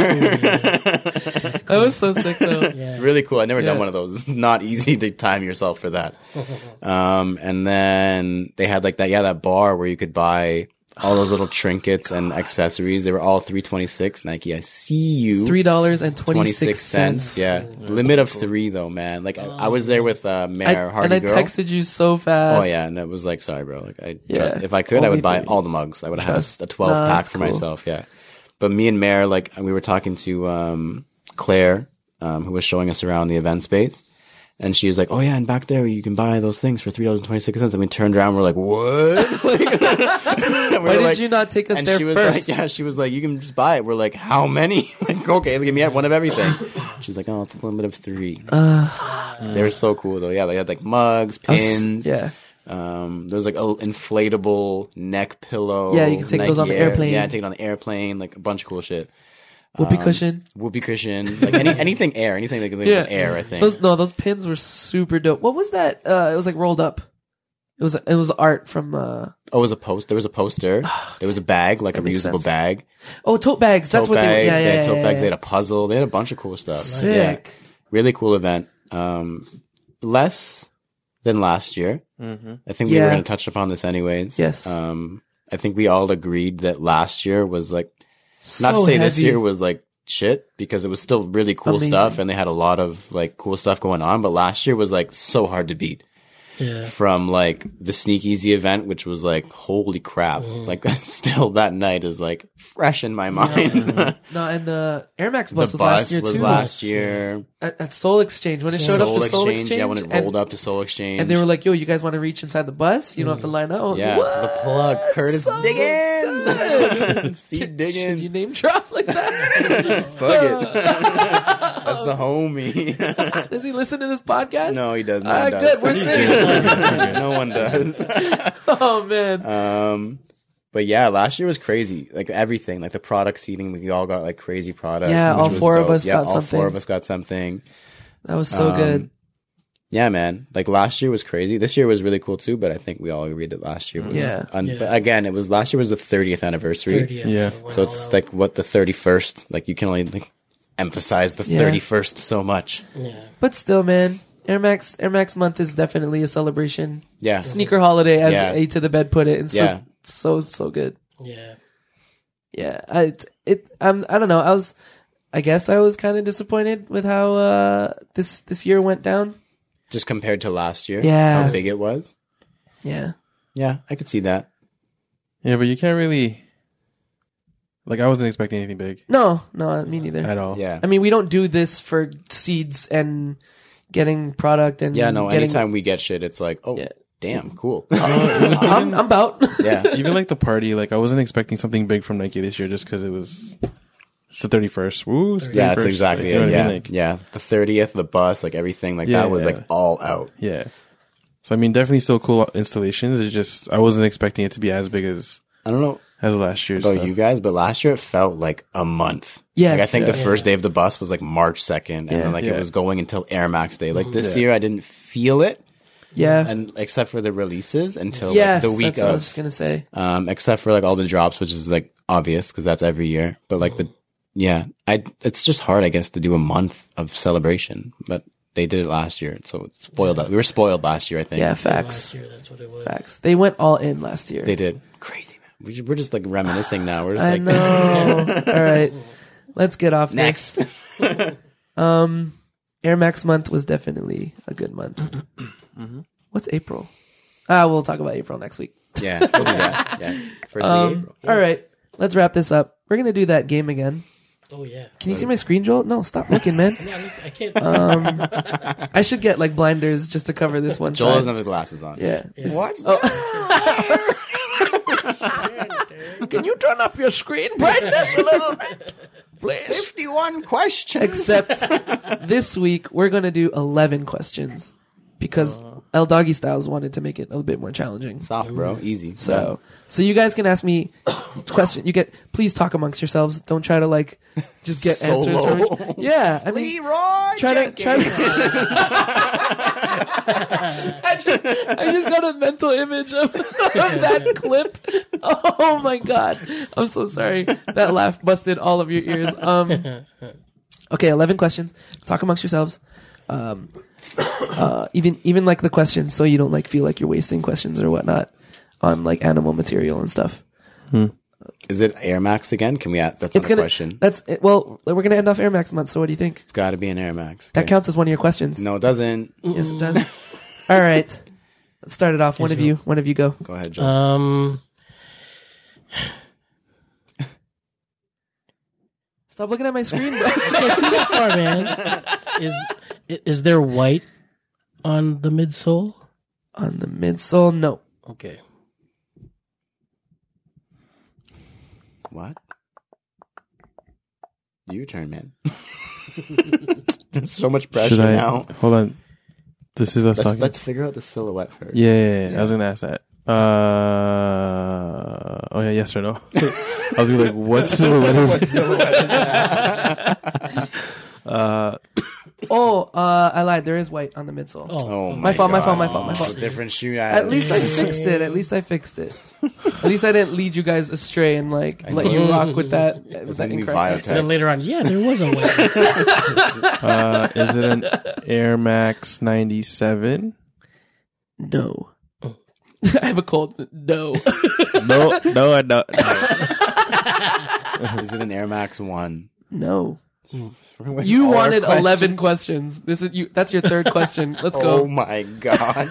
That was so sick though. Yeah. Really cool. I've never done Yeah. one of those. It's not easy to time yourself for that. Um, and then they had like that, yeah, that bar where you could buy all those little trinkets and accessories. They were all three twenty-six. Nike, I see you. Three dollars and twenty twenty-six six cents. Yeah. Limit of three though, man. Like I, I was there with, uh, I, Mayor Hardy and I Girl. texted you so fast. Oh yeah, and it was like, sorry, bro. Like, I Yeah. trust, if I could, I Only would buy three. all the mugs. I would have had a s- a, Trust. twelve Nah, pack that's for cool. myself. Yeah, but me and Mayor, like, we were talking to um, Claire, um, who was showing us around the event space, and she was like, "Oh yeah, and back there you can buy those things for three dollars and twenty six cents." And we turned around, and we're like, "What?" Like, we Why were did like- you not take us and there she was first? like, "Yeah," she was like, "You can just buy it." We're like, "How many?" Like, okay, give me one of everything. She's like, "Oh, it's a limit of three. Uh, They were so cool though. Yeah, they had like mugs, I was- pins. yeah. Um, there was like a inflatable neck pillow. Yeah, you can take those on the Air- airplane. Yeah, take it on the airplane. Like a bunch of cool shit. Whoopee Um, cushion. Whoopee cushion. Like any, anything air. Anything that can Yeah. with air. I think. Those no, those pins were super dope. What was that? Uh, it was like rolled up. It was it was art from. uh oh, it was a post. There was a poster. There was a bag, like a makes reusable sense. bag. Oh, tote bags. That's Tote what bags. they. Yeah, they yeah, had yeah, tote yeah, bags. yeah. They had a puzzle. They had a bunch of cool stuff. Sick. Yeah. Really cool event. Um, less than last year. Mm-hmm. I think we Yeah. were going to touch upon this anyways. Yes. Um, I think we all agreed that last year was like, not to So say this heavy. year was like shit, because it was still really cool Amazing. stuff and they had a lot of like cool stuff going on, but last year was like so hard to beat. Yeah. From like the Sneak Easy event, which was like, holy crap. Like still that night is like fresh in my mind. No, and the Air Max The bus was bus last year was too. last year. At, at Soul Exchange when it showed Soul up to Soul Exchange, Exchange. yeah, when it and, rolled up to Soul Exchange. and they were like, "Yo, you guys want to reach inside the bus? You don't have to line up." yeah, What? the plug, Curtis So Diggins. Seed Should you digging. name drop like that? Fuck it. That's the homie. Does he listen to this podcast? No, he does. No Ah, one good. does. We're safe. No one does. Oh man. Um, but yeah, last year was crazy. Like everything, like the product seating, we all got like crazy product. Yeah, which all was four of dope. us yeah, got all something. four of us got something. That was so Um, good. Yeah, man. Like last year was crazy. This year was really cool too, but I think we all agreed that last year was. Yeah. Un- Yeah. But again, it was last year was the thirtieth anniversary. thirtieth, Yeah. it went So all it's out. like what the thirty-first. Like you can only like emphasize the Yeah. thirty-first so much. Yeah. But still, man, Air Max Air Max month is definitely a celebration. Yeah. Sneaker holiday, as Yeah. A to the Bed put it, and so Yeah. so so good. Yeah. Yeah, I, it, it I'm I don't know. I was, I guess I was kind of disappointed with how uh this this year went down. Just compared to last year. Yeah. How big it was. Yeah, Yeah, I could see that. Yeah, but you can't really. Like, I wasn't expecting anything big no, no, me neither. at all. Yeah. I mean, we don't do this for seeds and getting product and Yeah, no, getting, anytime we get shit, it's like, oh, Yeah. damn, cool. I'm, I'm about. yeah. Even like the party, like I wasn't expecting something big from Nike this year just because it was it's the thirty-first. Woo! It's the Yeah, that's thirty-first. exactly Like, you know it. what I Yeah. mean? Like, yeah. The thirtieth, the bus, like everything, like Yeah, that was yeah. like all out. yeah. So I mean, definitely still cool installations. It's just I wasn't expecting it to be as big as I don't know as last year's about stuff. you guys, but last year it felt like a month. Yes. Like I think the Yeah. first day of the bus was like March second, and Yeah. then like Yeah. it was going until Air Max Day. Like this Yeah. year, I didn't feel it, Yeah. and except for the releases until Yes, like the week that's what I was of, just gonna say. um, except for like all the drops, which is like obvious because that's every year. But like the, yeah, I it's just hard, I guess, to do a month of celebration, but they did it last year, so it's spoiled. We were spoiled last year, I think. Yeah, Last facts. year, that's what it was. Facts. They went all in last year. They did. Crazy, man. We- We're just like reminiscing now. We're just I like know. All right, let's get off next. this. Um, Air Max month was definitely a good month. What's April? Ah, we'll talk about April next week. Yeah, we'll do that. Yeah, first week of Um, April. all right, let's wrap this up. We're gonna do that game again. Oh yeah. Can you see my screen, Joel? No, stop looking, man. Yeah, I, look, I can't. Um, I should get like blinders just to cover this one Joel side. doesn't have the glasses on. Yeah. Yeah. What? Can you turn up your screen brightness a little bit, please? Fifty-one questions. Except this week we're gonna do eleven questions because El Doggy Styles wanted to make it a little bit more challenging. Soft, bro. Easy. So, so you guys can ask me question. You get please talk amongst yourselves. Don't try to like just get answers. Solo. From, yeah, I mean, Leroy try to Jenkins. try to. I just I just got a mental image of, of that clip. Oh my god! I'm so sorry. That laugh busted all of your ears. Um. Okay, eleven questions. Talk amongst yourselves. Um. Uh. Even even like the questions, so you don't like feel like you're wasting questions or whatnot on like animal material and stuff. Is it Air Max again? Can we ask? That's It's not a gonna. question. That's it. Well, we're gonna end off Air Max month. So what do you think? It's got to be an Air Max. That Okay. counts as one of your questions. No, it doesn't. Yes, it does. All right. Let's start it off. One of you. One of you go. Go ahead, Joel. Um. Stop looking at my screen, bro. I can't see that far, man. Is i- is there white on the midsole? On the midsole, no. Okay. What? Your turn, man. There's so much pressure Should I now. hold on? This is us Let's, talking. let's figure out the silhouette first. Yeah, yeah, yeah, I was gonna ask that. Uh, oh yeah, yes or no? I was gonna be like, what silhouette is What it? silhouette is that? Uh, Oh, uh, I lied. There is white on the midsole. Oh, Oh My fault, my God. fault, my fault, my Oh, fault. Different shoe. At least I fixed it. At least I fixed it. At least I didn't lead you guys astray and like let you rock with that. Was that Then we incorrect? vibe and then later on, yeah, there was a white. uh, is it an Air Max ninety-seven? No. I have a cold. No. No, no, I don't. Is it an Air Max one? No. With You all our wanted questions? eleven questions. This is you. That's your third question. Let's Oh go. my God.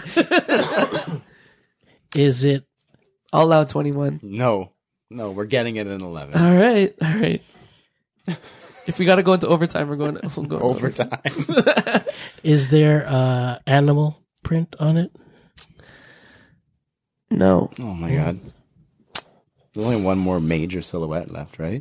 Is it? I'll allow twenty-one. No. No, we're getting it in eleven. All right. All right. If we got to go into overtime, we're going. To, we'll go into Overtime. Is there uh animal print on it? No. Oh my God. There's only one more major silhouette left, right?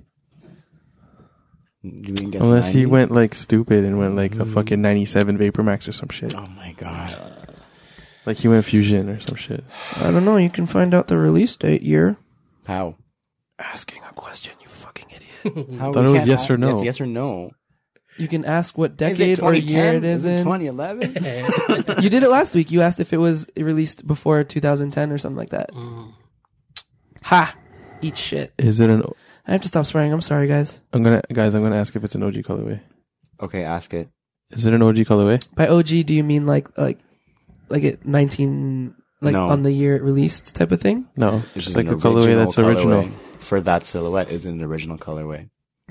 Do we guess Unless he ninety? went like stupid and went like a fucking ninety-seven Vapor Max or some shit. Oh my god. Like he went Fusion or some shit. I don't know. You can find out the release date, year. How? Asking a question, you fucking idiot. How Thought we it was can't yes ask- or no. It's yes or no. You can ask what Is decade it or twenty year ten? it is, Is it in. twenty eleven? You did it last week. You asked if it was released before two thousand ten or something like that. Mm. Ha! Eat shit. Is it an? I have to stop swearing. I'm sorry, guys. I'm gonna guys. I'm gonna ask if it's an O G colorway. Okay, ask it. Is it an O G colorway? By O G, do you mean like like like it nineteen like No. on the year it released type of thing? No, It's just like an a colorway that's original. colorway. For that silhouette is an original colorway.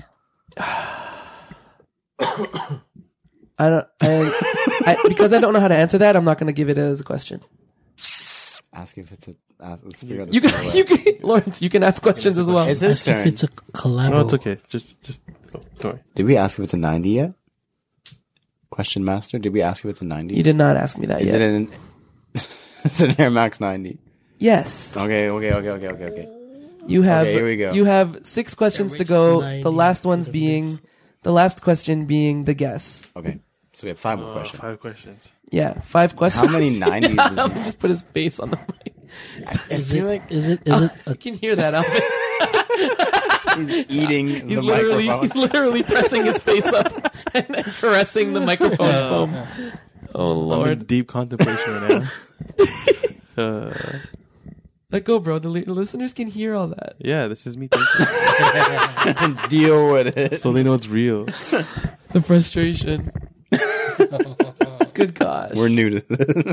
I don't. I, I because I don't know how to answer that. I'm not going to give it as a question. Ask if it's a. Ask, let's figure out the You can, silhouette. you can, Lawrence. You can ask questions as well. It's his Ask if turn. it's a collab. No, it's okay. Just, just oh, don't worry. Did we ask if it's a ninety yet? Question master. Did we ask if it's a ninety? You did not ask me that Is yet. it an? Is it an Air Max ninety? Yes. Okay. Okay. Okay. Okay. Okay. Okay. You have. Okay, here we go. You have six questions to Air Max go. ninety The last for ones the being, mix. the last question being the guess. Okay. So we have five more Oh, questions. five questions. Yeah, five questions. How many nineties? Is I'll it? just put his face on the mic. I Is feel it? like Is it? Is it? I A, can hear that, Alvin. he's eating He's the literally, microphone. he's literally pressing his face up and then caressing the microphone foam. Oh I'm in Lord, deep contemplation right now. uh, let go, bro. The li- listeners can hear all that. yeah, this is me thinking, Deal with it. so they know it's real. The frustration. Good gosh. We're new to this.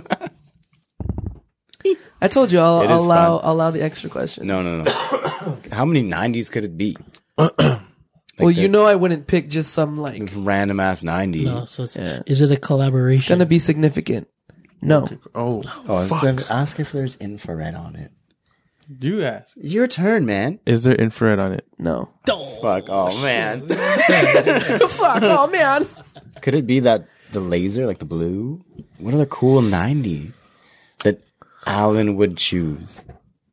I told you I'll, It I'll is allow fun. I'll allow the extra questions. No, no, no. How many nineties could it be? well, you know I wouldn't pick just some like. Random ass ninety. no. So it's. Yeah. Is it a collaboration? It's gonna be significant. No. Oh, Oh, fuck. instead of- ask if there's infrared on it. Do ask. Your turn, man. Is there infrared on it? No. Fuck. Oh man. Fuck. Oh man. Could it be that the laser, like the blue? What other cool ninety that Alan would choose?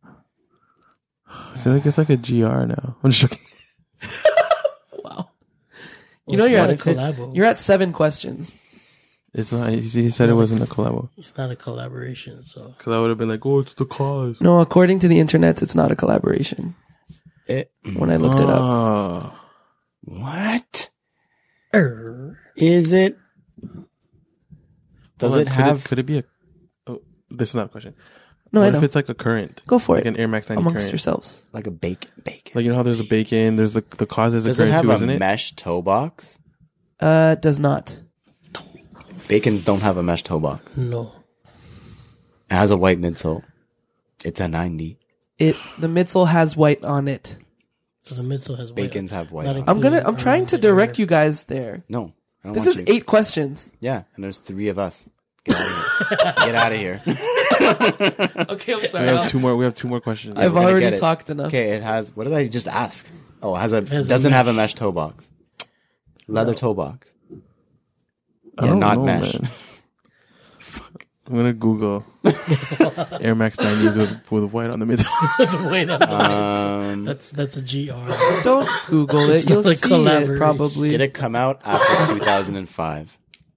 I feel like it's like a G R now. I'm just joking. Wow. You know you're not at a collabo. you're at seven questions. It's not. He he said it wasn't a collabo. It's not a collaboration. So Because I would have been like, oh, it's the cause. No, according to the internet, it's not a collaboration. It, When I looked it up, Oh. what Er, is it? Does Hold on, it could have? Could it be a? Oh, this is not a question. no, what I know. if it's like a current? Go for Like it. an Air Max ninety Amongst current. yourselves. Like a bacon, bacon. Like you know how there's a bacon. There's the the cause is a Does it current have too, a isn't it? mesh toe box? Uh, does not. Bacons don't have a mesh toe box. no. It has a white midsole. It's a ninety. It the midsole has white on it. So the midsole has white. Bacons have white Not on it. I'm gonna. I'm Around trying to the direct ear. you guys there. No. I don't This want is you. eight questions. Yeah, and there's three of us. Get out of here. Get out of here. Okay, I'm We sorry. have two more. We have two more questions. I've We're gonna already get it. talked enough. Okay, it has. What did I just ask? Oh, it has a. has a doesn't have a mesh. mesh toe box. Leather toe box. I don't not know, mesh. man. I'm gonna Google Air Max nineties with with white on the middle. Wait, no, no. Um, that's that's a G R. Don't Google it. It's You'll not a see it collaboration. probably. did it come out after two thousand five?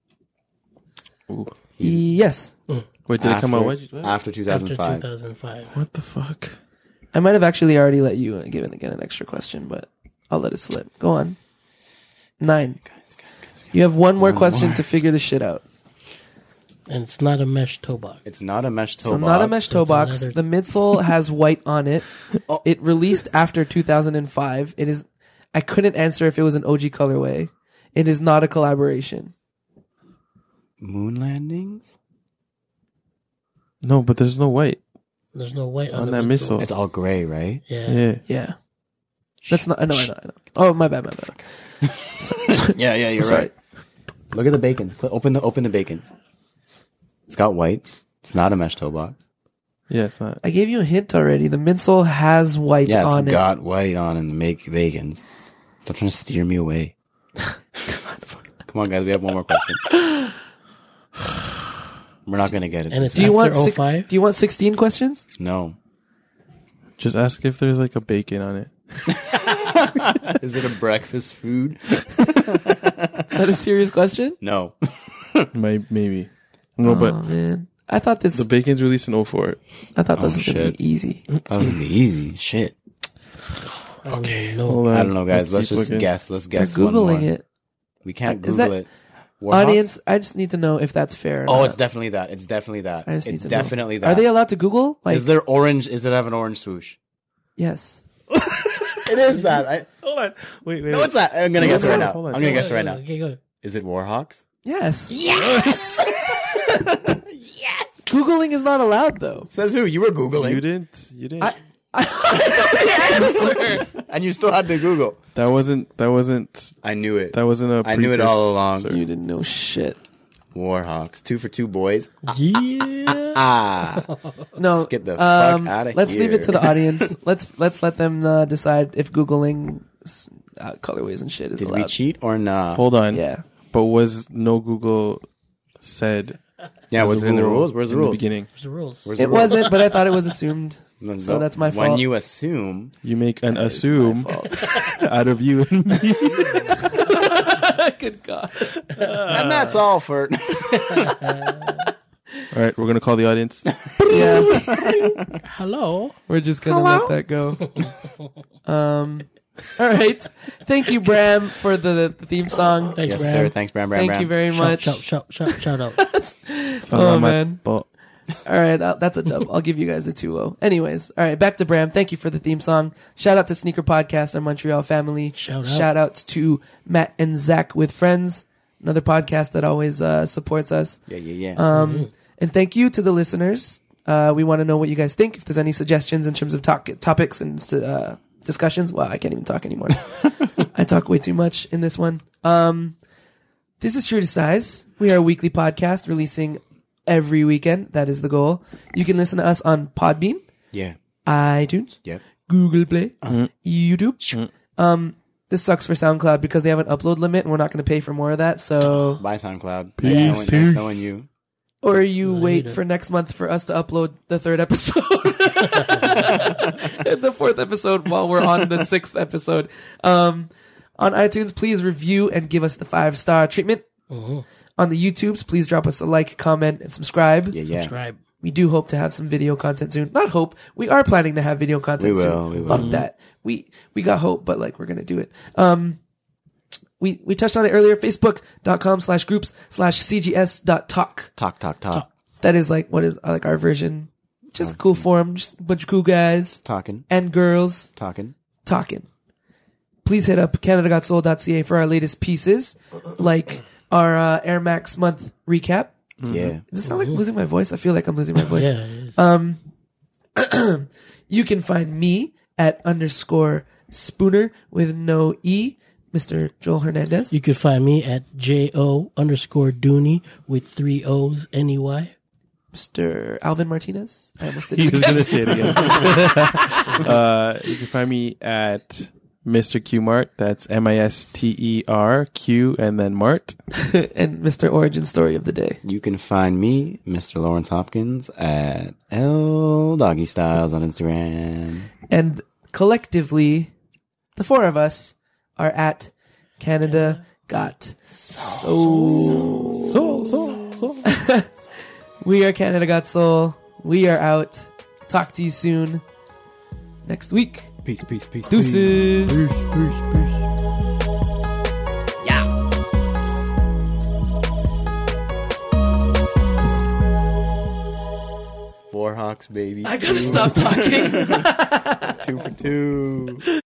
Ooh. Yes. Wait, did it come out? What? what? After two thousand After five. two thousand five. What the fuck? I might have actually already let you give it again an extra question, but I'll let it slip. Go on. Nine. Guys, guys, guys, we got- You have one more One question more. to figure this shit out. And it's not a mesh toe box. It's not a mesh toe So box. not a mesh so toe it's box. another- The midsole has white on it. Oh. It released after two thousand five. It is. I couldn't answer if it was an O G colorway. It is not a collaboration. Moon landings? No, but there's no white. There's no white on, On the that midsole. missile. It's all gray, right? Yeah. Yeah. Yeah. That's not. I know. I know. I know. Oh, my bad. My bad. Sorry. Yeah, yeah, you're Sorry. right. Look at the bacon. Cl- Open the open the bacon. It's got white. It's not a mesh toe box. Yeah, it's not. I gave you a hint already. The midsole has white Yeah, on it's it. got white on and make bacons. Stop trying to steer me away. Come on, guys. We have one more question. We're not gonna get it. And it's Do you want after six, oh five? Do you want sixteen questions? no. Just ask if there's like a bacon on it. Is it a breakfast food? Is that a serious question? No. Might maybe. No, Oh but man, I thought this. the bacon's released in oh four. I thought this Oh, was gonna shit. be easy. That was gonna be easy. Shit. Okay. Hold No. on. I don't know, guys. Let's, keep just looking. guess. Let's They're guess. one googling more. it. We can't Is Google that- it. Warhawks? Audience, I just need to know if that's fair. Or Oh, not. it's definitely that. It's definitely that. I just need It's to know. definitely that. Are they allowed to Google? Like, Is there orange? Is there have an orange swoosh? yes. It is that. I, Hold on. Wait, wait. no, wait. it's that. I'm gonna Hold guess it right on, now. hold on. I'm gonna Go, guess it go, right go, now. Okay, go. Is it Warhawks? Yes. Yes. Googling is not allowed though. Says who? You were googling. You didn't. You didn't. I- Answer. And you still had to Google. that wasn't. That wasn't. I knew it. That wasn't a. I knew it all along. precursor. You didn't know shit. Warhawks. Two for two, boys. Yeah. Ah. No. Let's get the fuck um, outta Let's leave it here. to the audience. let's let's let them uh, decide if Googling uh, colorways and shit is Did allowed. we cheat or not? Hold on. Yeah. But was no Google said? Yeah, as was a it in the rule rules? Where's the in rules? the beginning? Where's the rules? Where's the It rules? wasn't, but I thought it was assumed. No, so no. that's my When fault. you assume, You make an That is assume my fault. out of you and me. Good God. and that's all for. All right, we're gonna call the audience. Yeah. Hello. We're just gonna let that go. Um. All right. Thank you, Bram, for the, the theme song. Thanks, Yes, Bram. sir. Thanks, Bram. Bram. Thank Bram. you very Shout, much. shout, shout, shout, shout out. Oh, man. But All right, uh, that's a dub. I'll give you guys a two oh. Anyways, all right, back to Bram. Thank you for the theme song. Shout out to Sneaker Podcast, our Montreal family. Shout out. Shout outs to Matt and Zach with Friends, another podcast that always uh, supports us. Yeah, yeah, yeah. Um, And thank you to the listeners. Uh, we want to know what you guys think. If there's any suggestions in terms of talk- topics and uh, discussions, well, I can't even talk anymore. I talk way too much in this one. Um, this is True to Size. We are a weekly podcast releasing every weekend. That is the goal. You can listen to us on Podbean, yeah. iTunes, Yep. Google Play, YouTube. Um, this sucks for SoundCloud because they have an upload limit and we're not going to pay for more of that. So, Bye, SoundCloud. Peace. Nice knowing, nice knowing you. or you I wait need it. for next month for us to upload the third episode and the fourth episode while we're on the sixth episode. Um, on iTunes, please review and give us the five star treatment. Mhm. On the YouTubes, please drop us a like, comment, and subscribe. Yeah, yeah. Subscribe. We do hope to have some video content soon. Not hope. We are planning to have video content We will, soon. we will. Fuck that. We we got hope, but like we're gonna do it. Um we we touched on it earlier. Facebook.com slash groups slash CGS dot talk. Talk, talk, talk. That is like what is uh, like our version. Just a cool forum, just a bunch of cool guys Talking. and girls Talking. talking. Please hit up canada got soul dot c a for our latest pieces, like our uh, Air Max month recap. Yeah. Does it sound like losing my voice? I feel like I'm losing my voice. Yeah. it is. Um, you can find me at underscore Spooner with no E, Mister Joel Hernandez. You could find me at J O underscore Dooney with three O's N E Y. Mister Alvin Martinez. I almost did he it was again. gonna say it again. uh, you can find me at Mister Q Mart. That's M I S T E R Q and then Mart. And Mister Origin Story of the Day. You can find me, Mister Lawrence Hopkins, at L Doggy Styles on Instagram. And collectively, the four of us are at Canada Got Soul. So so so. We are Canada Got Soul. We are out. Talk to you soon. Next week. Peace, peace, peace. Deuces. Warhawks, baby. I gotta stop talking. Two for two.